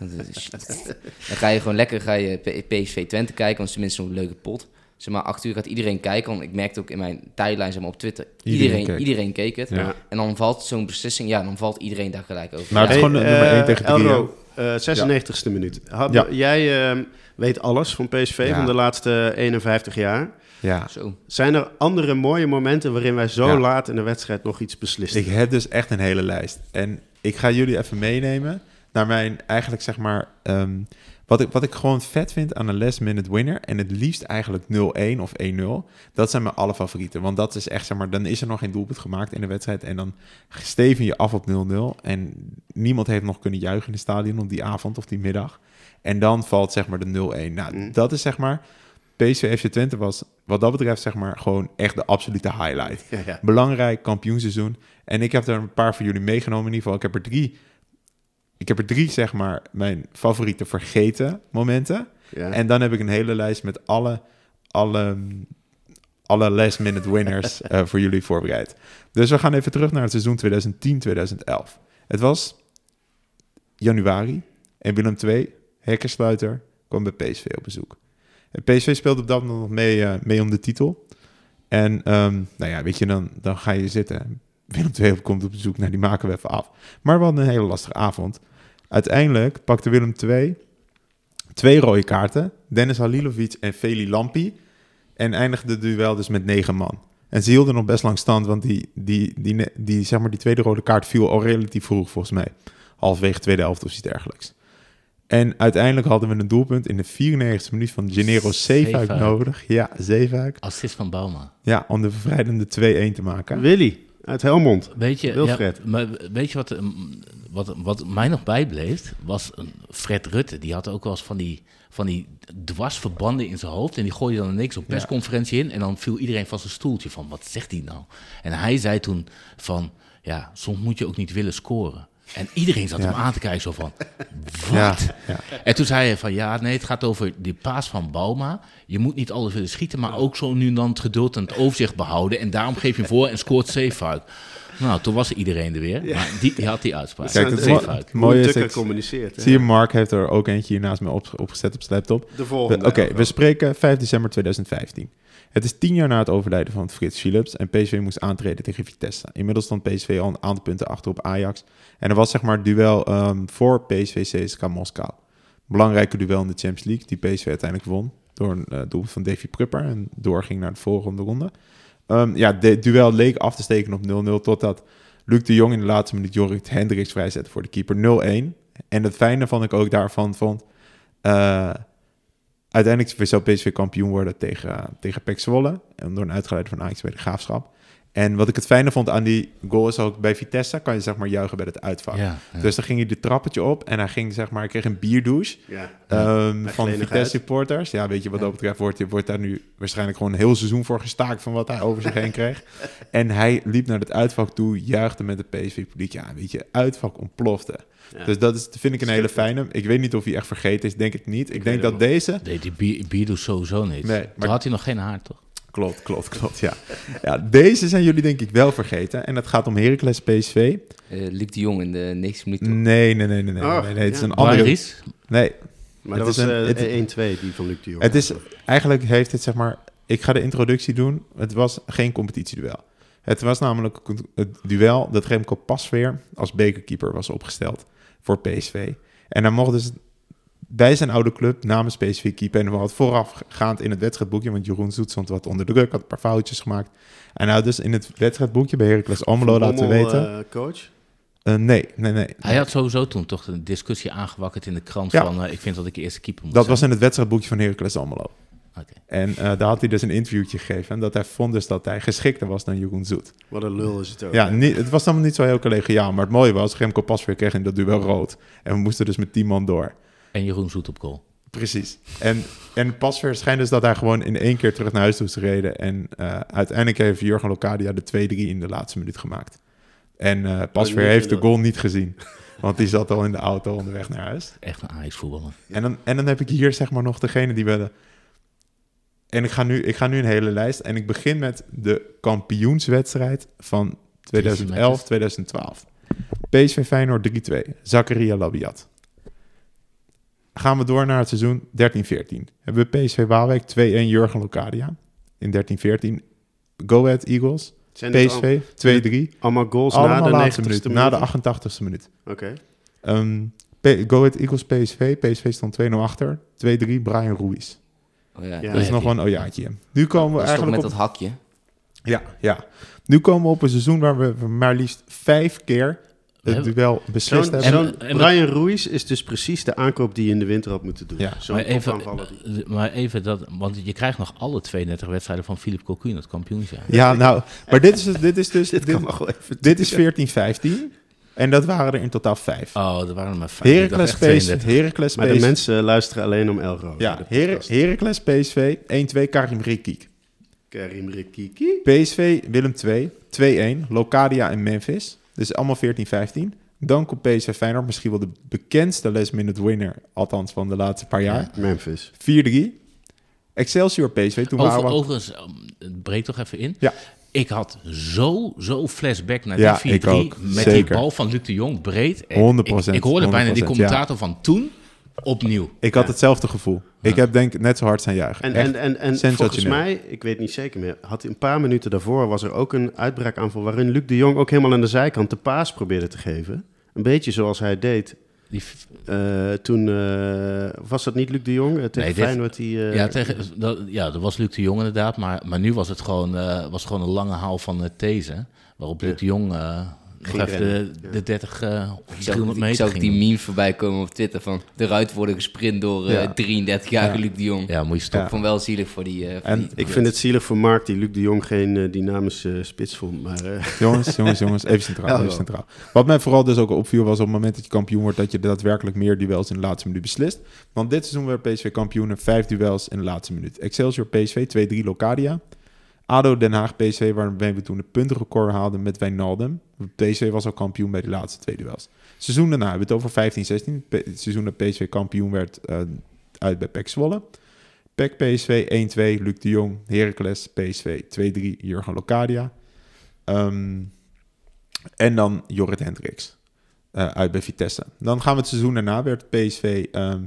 Dan ga je gewoon lekker PSV Twente kijken. Want het is tenminste een leuke pot. Zeg maar, 8 uur gaat iedereen kijken. Want ik merkte ook in mijn tijdlijn, zeg maar, op Twitter. Iedereen keek het. Ja. En dan valt zo'n beslissing. Ja, dan valt iedereen daar gelijk over. Maar het is gewoon nummer 1 tegen 3. Elro, 96e minuut. Jij weet alles van PSV van de laatste 51 jaar. Ja. Zo. Zijn er andere mooie momenten waarin wij zo laat in de wedstrijd nog iets beslisten? Ik heb dus echt een hele lijst. En ik ga jullie even meenemen naar mijn eigenlijk zeg maar... Wat ik gewoon vet vind aan een last minute winner... en het liefst eigenlijk 0-1 of 1-0... dat zijn mijn alle favorieten. Want dat is echt, zeg maar... dan is er nog geen doelpunt gemaakt in de wedstrijd... en dan steven je af op 0-0... en niemand heeft nog kunnen juichen in het stadion... op die avond of die middag. En dan valt zeg maar de 0-1. Nou, dat is zeg maar... PSV FC Twente was wat dat betreft zeg maar gewoon echt de absolute highlight. Ja. Belangrijk kampioenseizoen. En ik heb er een paar voor jullie meegenomen. In ieder geval, ik heb er drie zeg maar mijn favoriete vergeten momenten. Ja. En dan heb ik een hele lijst met alle last minute winners voor jullie voorbereid. Dus we gaan even terug naar het seizoen 2010-2011. Het was januari en Willem II, hekkensluiter, kwam bij PSV op bezoek. PSV speelde op dat moment nog mee om de titel. En weet je, dan ga je zitten. Willem II komt op bezoek, die maken we even af. Maar we hadden een hele lastige avond. Uiteindelijk pakte Willem II 2 rode kaarten. Dennis Halilovic en Feli Lampi. En eindigde het duel dus met 9 man. En ze hielden nog best lang stand, want die tweede rode kaart viel al relatief vroeg volgens mij. Halfwege tweede helft of iets dergelijks. En uiteindelijk hadden we een doelpunt in de 94e minuut van Gennaro Zeefuik nodig. Ja, Zeefuik. Assist van Bouma. Ja, om de bevrijdende 2-1 te maken. Willy, uit Helmond. Weet je wat mij nog bijbleef? Was Fred Rutte. Die had ook wel eens van die dwarsverbanden in zijn hoofd. En die gooide dan ineens op persconferentie in. En dan viel iedereen van zijn stoeltje van, wat zegt hij nou? En hij zei toen van, ja, soms moet je ook niet willen scoren. En iedereen zat hem aan te kijken, zo van, wat? Ja. En toen zei hij van, het gaat over die paas van Bouma. Je moet niet alles willen schieten, maar ook zo nu en dan het geduld en het overzicht behouden. En daarom geef je voor en scoort Zeefuik. Nou, toen was iedereen er weer. Ja. Maar die had die uitspraak. Kijk, het mooie is, gecommuniceerd. Zie je, Mark heeft er ook eentje hier naast mij opgezet op zijn laptop. De volgende. Oké, we spreken 5 december 2015. Het is 10 jaar na het overlijden van Frits Philips en PSV moest aantreden tegen Vitesse. Inmiddels stond PSV al een aantal punten achter op Ajax. En er was zeg maar het duel voor PSV CSKA Moskou. Belangrijke duel in de Champions League, die PSV uiteindelijk won door een doel van Davy Prupper en doorging naar de volgende ronde. Het duel leek af te steken op 0-0 totdat Luc de Jong in de laatste minuut Jorrit Hendricks vrijzette voor de keeper 0-1. En het fijne vond ik ook daarvan uiteindelijk zou PSV kampioen worden tegen PEC Zwolle. En door een uitgeleide van Ajax bij de Graafschap. En wat ik het fijne vond aan die goal is ook bij Vitesse kan je zeg maar juichen bij het uitvak. Ja. Dus dan ging hij de trappetje op en hij ging zeg maar, kreeg een bierdouche van Vitesse supporters. Ja, weet je wat dat betreft wordt daar nu waarschijnlijk gewoon een heel seizoen voor gestaakt van wat hij over zich heen kreeg. En hij liep naar het uitvak toe, juichte met het PSV-publiek. Ja, weet je, uitvak ontplofte. Ja. Dus dat vind ik een hele fijne. Ik weet niet of hij echt vergeten is, denk ik niet. Ik denk dat deze... Nee, die bierdouche sowieso niet. Nee, maar had hij nog geen haar, toch? Klopt, ja. Deze zijn jullie denk ik wel vergeten. En dat gaat om Heracles PSV. Luc de Jong in de 90 minuten. Nee. Het is een andere... Nee. Maar dat was 1-2 die van Luc de Jong. Het is... Eigenlijk heeft het zeg maar... Ik ga de introductie doen. Het was geen competitieduel. Het was namelijk het duel dat Remco Pasveer als bekerkeeper was opgesteld voor PSV. En hij mocht dus bij zijn oude club namens PSV keeper. En we hadden voorafgaand in het wedstrijdboekje, want Jeroen Zoet stond wat onder de druk, had een paar foutjes gemaakt. En hij had dus in het wedstrijdboekje bij Heracles Almelo laten weten... coach? Nee. Hij had sowieso toen toch een discussie aangewakkerd in de krant van... ik vind dat ik de eerste keeper moet Dat zijn. was in het wedstrijdboekje van Heracles Almelo. Okay. En daar had hij dus een interviewtje gegeven. En dat hij vond dus dat hij geschikter was dan Jeroen Zoet. Wat een lul is het ook. Ja, het was dan niet zo heel collegiaal. Maar het mooie was, Remco Pasveer kreeg in dat duel rood. En we moesten dus met 10 man door. En Jeroen Zoet op goal. Precies. En Pasveer schijnt dus dat hij gewoon in 1 keer terug naar huis toe is gereden. En uiteindelijk heeft Jurgen Locadia de 2-3 in de laatste minuut gemaakt. En Pasveer heeft de goal niet gezien. Want die zat al in de auto onderweg naar huis. Echt een Ajax-voetballer. En dan heb ik hier zeg maar nog degene die we... En ik ga nu een hele lijst. En ik begin met de kampioenswedstrijd van 2011-2012. PSV Feyenoord 3-2. Zakaria Labiat. Gaan we door naar het seizoen 13-14. Hebben we PSV Waalwijk 2-1 Jurgen Locadia. In 13-14 Go Ahead Eagles. PSV 2-3. Allemaal goals Allemaal na de 90ste minuut. minuut? Na de 88ste minuut. Oké. Go Ahead Eagles PSV. PSV stond 2-0 achter. 2-3 Brian Ruiz. Oh ja, Ja. Dat is nog wel een ojaatje. Nu komen we dat is toch eigenlijk met op... dat hakje. Ja. Nu komen we op een seizoen waar we maar liefst 5 keer het duel beslist hebben. Brian Ruiz is dus precies de aankoop die je in de winter had moeten doen. Ja. Zo'n Maar even dat, want je krijgt nog alle 32 wedstrijden van Philippe Cocu in het kampioensjaar. Ja, nou, maar dit is dus... Dit is 14-15. En dat waren er in totaal 5. Oh, er waren er maar 5. Heracles Maar de mensen luisteren alleen om Elro. Ja, Heracles PSV 1-2 Karim Rekik. Karim Rekiki. PSV Willem 2 2-1 Locadia en Memphis. Dus allemaal 14-15. Dan komt PSV Feyenoord, misschien wel de bekendste last-minute winner, althans van de laatste paar jaar. Memphis. 4-3. Excelsior PSV. Toen waren we... Overigens, breek toch even in. Ja. Ik had zo flashback naar die 4-3 met zeker. die bal van Luc de Jong breed. 100%. Ik hoorde bijna die commentator van toen opnieuw. Ik had hetzelfde gevoel. Ja. Ik heb denk ik net zo hard zijn juichen. En volgens mij, ik weet niet zeker meer, had een paar minuten daarvoor was er ook een uitbraakaanval waarin Luc de Jong ook helemaal aan de zijkant de paas probeerde te geven. Een beetje zoals hij deed. Toen was dat niet Luc de Jong tegen Feyenoord? Dat was Luc de Jong inderdaad. Maar nu was het gewoon een lange haal van These. Waarop Luc de Jong nog even de 30 300 meter Ik zag ging die doen. meme voorbij komen op Twitter van eruit worden gesprint door 33-jarige Luc de Jong. Ja, moet je stoppen. Ik vond wel zielig voor die... Ik vind het zielig voor Mark, die Luc de Jong geen dynamische spits vond. Maar, Jongens, even centraal. Wat mij vooral dus ook opviel was op het moment dat je kampioen wordt, dat je daadwerkelijk meer duels in de laatste minuut beslist. Want dit seizoen werd PSV kampioen 5 duels in de laatste minuut. Excelsior PSV 2-3 Locadia. ADO Den Haag PSV, waarmee we toen de puntenrecord haalden met Wijnaldum. PSV was al kampioen bij de laatste 2 duels. Seizoen daarna hebben we het over 15-16. Het seizoen dat PSV kampioen werd uit bij PEC Zwolle. PEC PSV 1-2, Luc de Jong. Heracles PSV 2-3, Jurgen Locadia. En dan Jorrit Hendricks uit bij Vitesse. Dan gaan we het seizoen daarna, werd PSV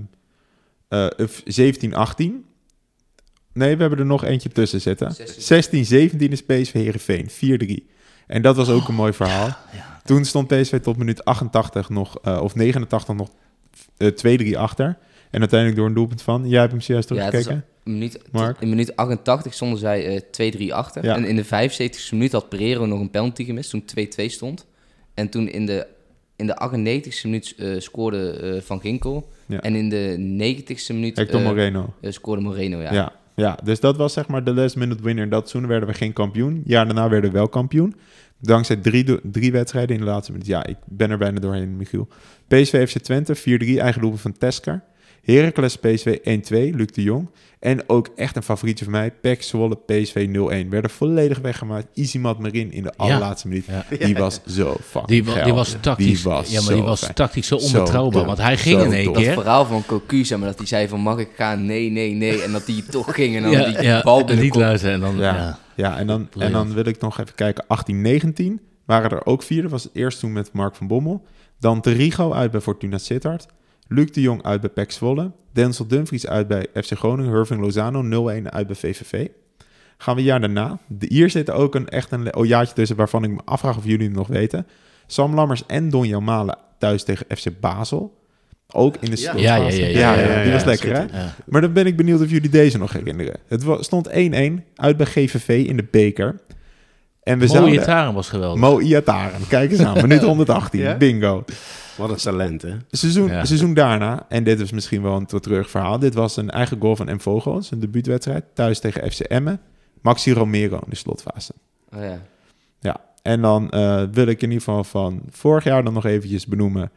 17-18. Nee, we hebben er nog eentje tussen zitten. 16-17 is PSV Heerenveen, 4-3. En dat was ook een mooi verhaal. Ja. Toen stond PSV tot minuut 88 nog, of 89 nog 2-3 achter. En uiteindelijk door een doelpunt van... Jij hebt hem zojuist teruggekeken? In minuut 88 stonden zij 2-3 achter. Ja. En in de 75e minuut had Pereiro nog een penalty gemist, toen 2-2 stond. En toen in de 98e minuut scoorde Van Ginkel. Ja. En in de 90e minuut Hector Moreno. Scoorde Moreno, ja. Ja, dus dat was zeg maar de last minute winner. Dat seizoen werden we geen kampioen. Jaar daarna werden we wel kampioen. Dankzij drie wedstrijden in de laatste minuut. Ja, ik ben er bijna doorheen, Michiel. PSV FC Twente, 4-3, eigen doelpunt van Tesker. Heracles PSV 1-2, Luc de Jong. En ook echt een favorietje van mij, PEC Zwolle PSV 0-1. Werden volledig weggemaakt. Izimat Marin in de allerlaatste minuut. Ja. Die was zo fucking die was tactisch. Die was tactisch zo onbetrouwbaar. Zo want hij ging in één keer. Dat verhaal van Cocu, zeg maar, dat hij zei van mag ik gaan? Nee. En dat hij toch ging en dan die bal binnenkomt. En dan, en dan wil ik nog even kijken. 18-19 waren er ook 4. Dat was het eerst toen met Mark van Bommel. Dan Terrigo uit bij Fortuna Sittard. Luc de Jong uit bij PEC Zwolle. Denzel Dumfries uit bij FC Groningen. Irving Lozano 0-1 uit bij VVV. Gaan we een jaar daarna. Hier zit ook een ojaatje tussen waarvan ik me afvraag of jullie het nog weten. Sam Lammers en Donjan Malen thuis tegen FC Basel. Ook in de slotfase. Ja, die was lekker, hè? Ja. Maar dan ben ik benieuwd of jullie deze nog herinneren. Het stond 1-1 uit bij GVV in de beker. En we Mo Iataren was geweldig. Mo Iataren, kijk eens aan. Minuut 118, Ja? bingo. Wat een talent, hè? Seizoen daarna, en dit is misschien wel een terug verhaal. Dit was een eigen goal van M. Vogel, zijn debuutwedstrijd. Thuis tegen FC Emmen. Maxi Romero in de slotfase. Oh ja. Ja, en dan wil ik in ieder geval van vorig jaar dan nog eventjes benoemen.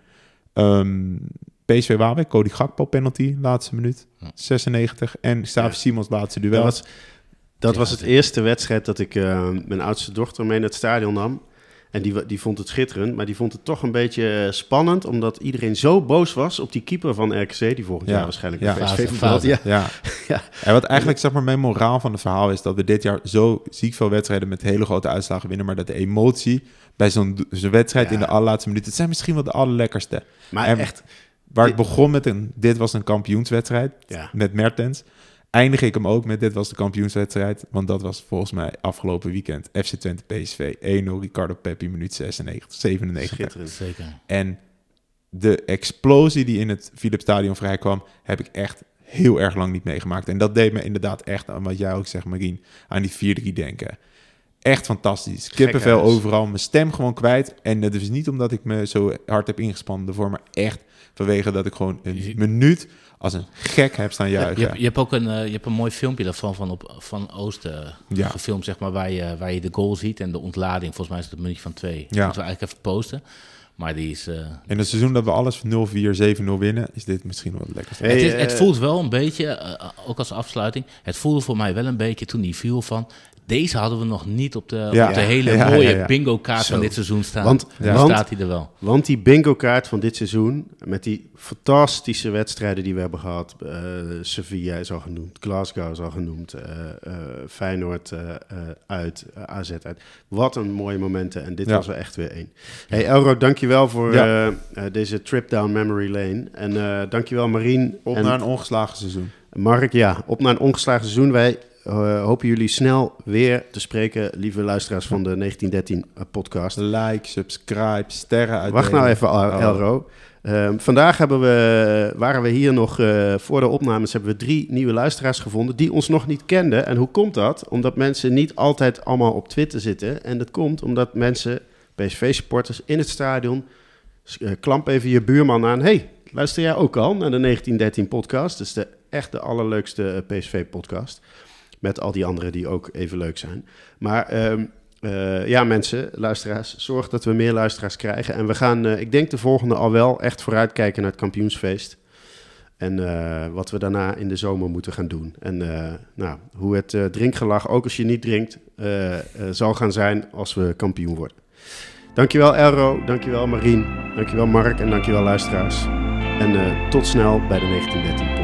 PSV Waalwijk, Cody Gakpo penalty, laatste minuut, 96. En Xavi Simons laatste duel. Dat was het eerste wedstrijd dat ik mijn oudste dochter mee naar het stadion nam. En die vond het schitterend, maar die vond het toch een beetje spannend, omdat iedereen zo boos was op die keeper van RKC, die volgend jaar waarschijnlijk bij PSV voetbalt. Ja. En wat eigenlijk zeg maar mijn moraal van het verhaal is dat we dit jaar zo ziek veel wedstrijden met hele grote uitslagen winnen, maar dat de emotie bij zo'n wedstrijd in de allerlaatste minuut, het zijn misschien wel de allerlekkerste. Maar en echt, waar ik begon met dit was een kampioenswedstrijd met Mertens. Eindig ik hem ook met dit was de kampioenswedstrijd. Want dat was volgens mij afgelopen weekend. FC Twente PSV 1-0 Ricardo Pepi minuut 97. Schitterend. Zeker. En de explosie die in het Philips Stadion vrijkwam, heb ik echt heel erg lang niet meegemaakt. En dat deed me inderdaad echt aan wat jij ook zegt, Marien, aan die 4-3 denken. Echt fantastisch. Kippenvel overal, mijn stem gewoon kwijt. En dat is niet omdat ik me zo hard heb ingespannen ervoor, maar echt vanwege dat ik gewoon een minuut als een gek heb staan juichen. Je hebt ook een mooi filmpje daarvan van Oosten gefilmd, zeg maar, waar je de goal ziet en de ontlading. Volgens mij is het een minuutje van 2. Dat moeten we eigenlijk even posten. Maar die is... In het seizoen dat we alles 0-4, 7-0 winnen, is dit misschien wel het lekkerste. Het voelt wel een beetje, ook als afsluiting, het voelde voor mij wel een beetje toen die viel van... Deze hadden we nog niet op de hele mooie bingo-kaart van dit seizoen staan. Want staat hij er wel. Want die bingo-kaart van dit seizoen, met die fantastische wedstrijden die we hebben gehad. Sevilla is al genoemd, Glasgow is al genoemd, Feyenoord uit, AZ uit. Wat een mooie momenten en dit was er echt weer één. Hey Elro, dankjewel voor deze trip down memory lane. En dankjewel Marien. Op naar een ongeslagen seizoen. Mark, op naar een ongeslagen seizoen. Wij hopen jullie snel weer te spreken, lieve luisteraars van de 1913 podcast. Like, subscribe, sterren uit. Wacht nou even, Elro. Vandaag waren we hier nog voor de opnames, hebben we 3 nieuwe luisteraars gevonden die ons nog niet kenden. En hoe komt dat? Omdat mensen niet altijd allemaal op Twitter zitten. En dat komt omdat mensen, PSV-supporters in het stadion, klamp even je buurman aan. Hey, luister jij ook al naar de 1913 podcast? Dat is echt de allerleukste PSV-podcast. Met al die anderen die ook even leuk zijn. Maar mensen, luisteraars, zorg dat we meer luisteraars krijgen. En we gaan, ik denk de volgende al wel echt vooruitkijken naar het kampioensfeest. En wat we daarna in de zomer moeten gaan doen. En hoe het drinkgelag, ook als je niet drinkt, zal gaan zijn als we kampioen worden. Dankjewel Elro, dankjewel Marien, dankjewel Mark en dankjewel luisteraars. En tot snel bij de 1913.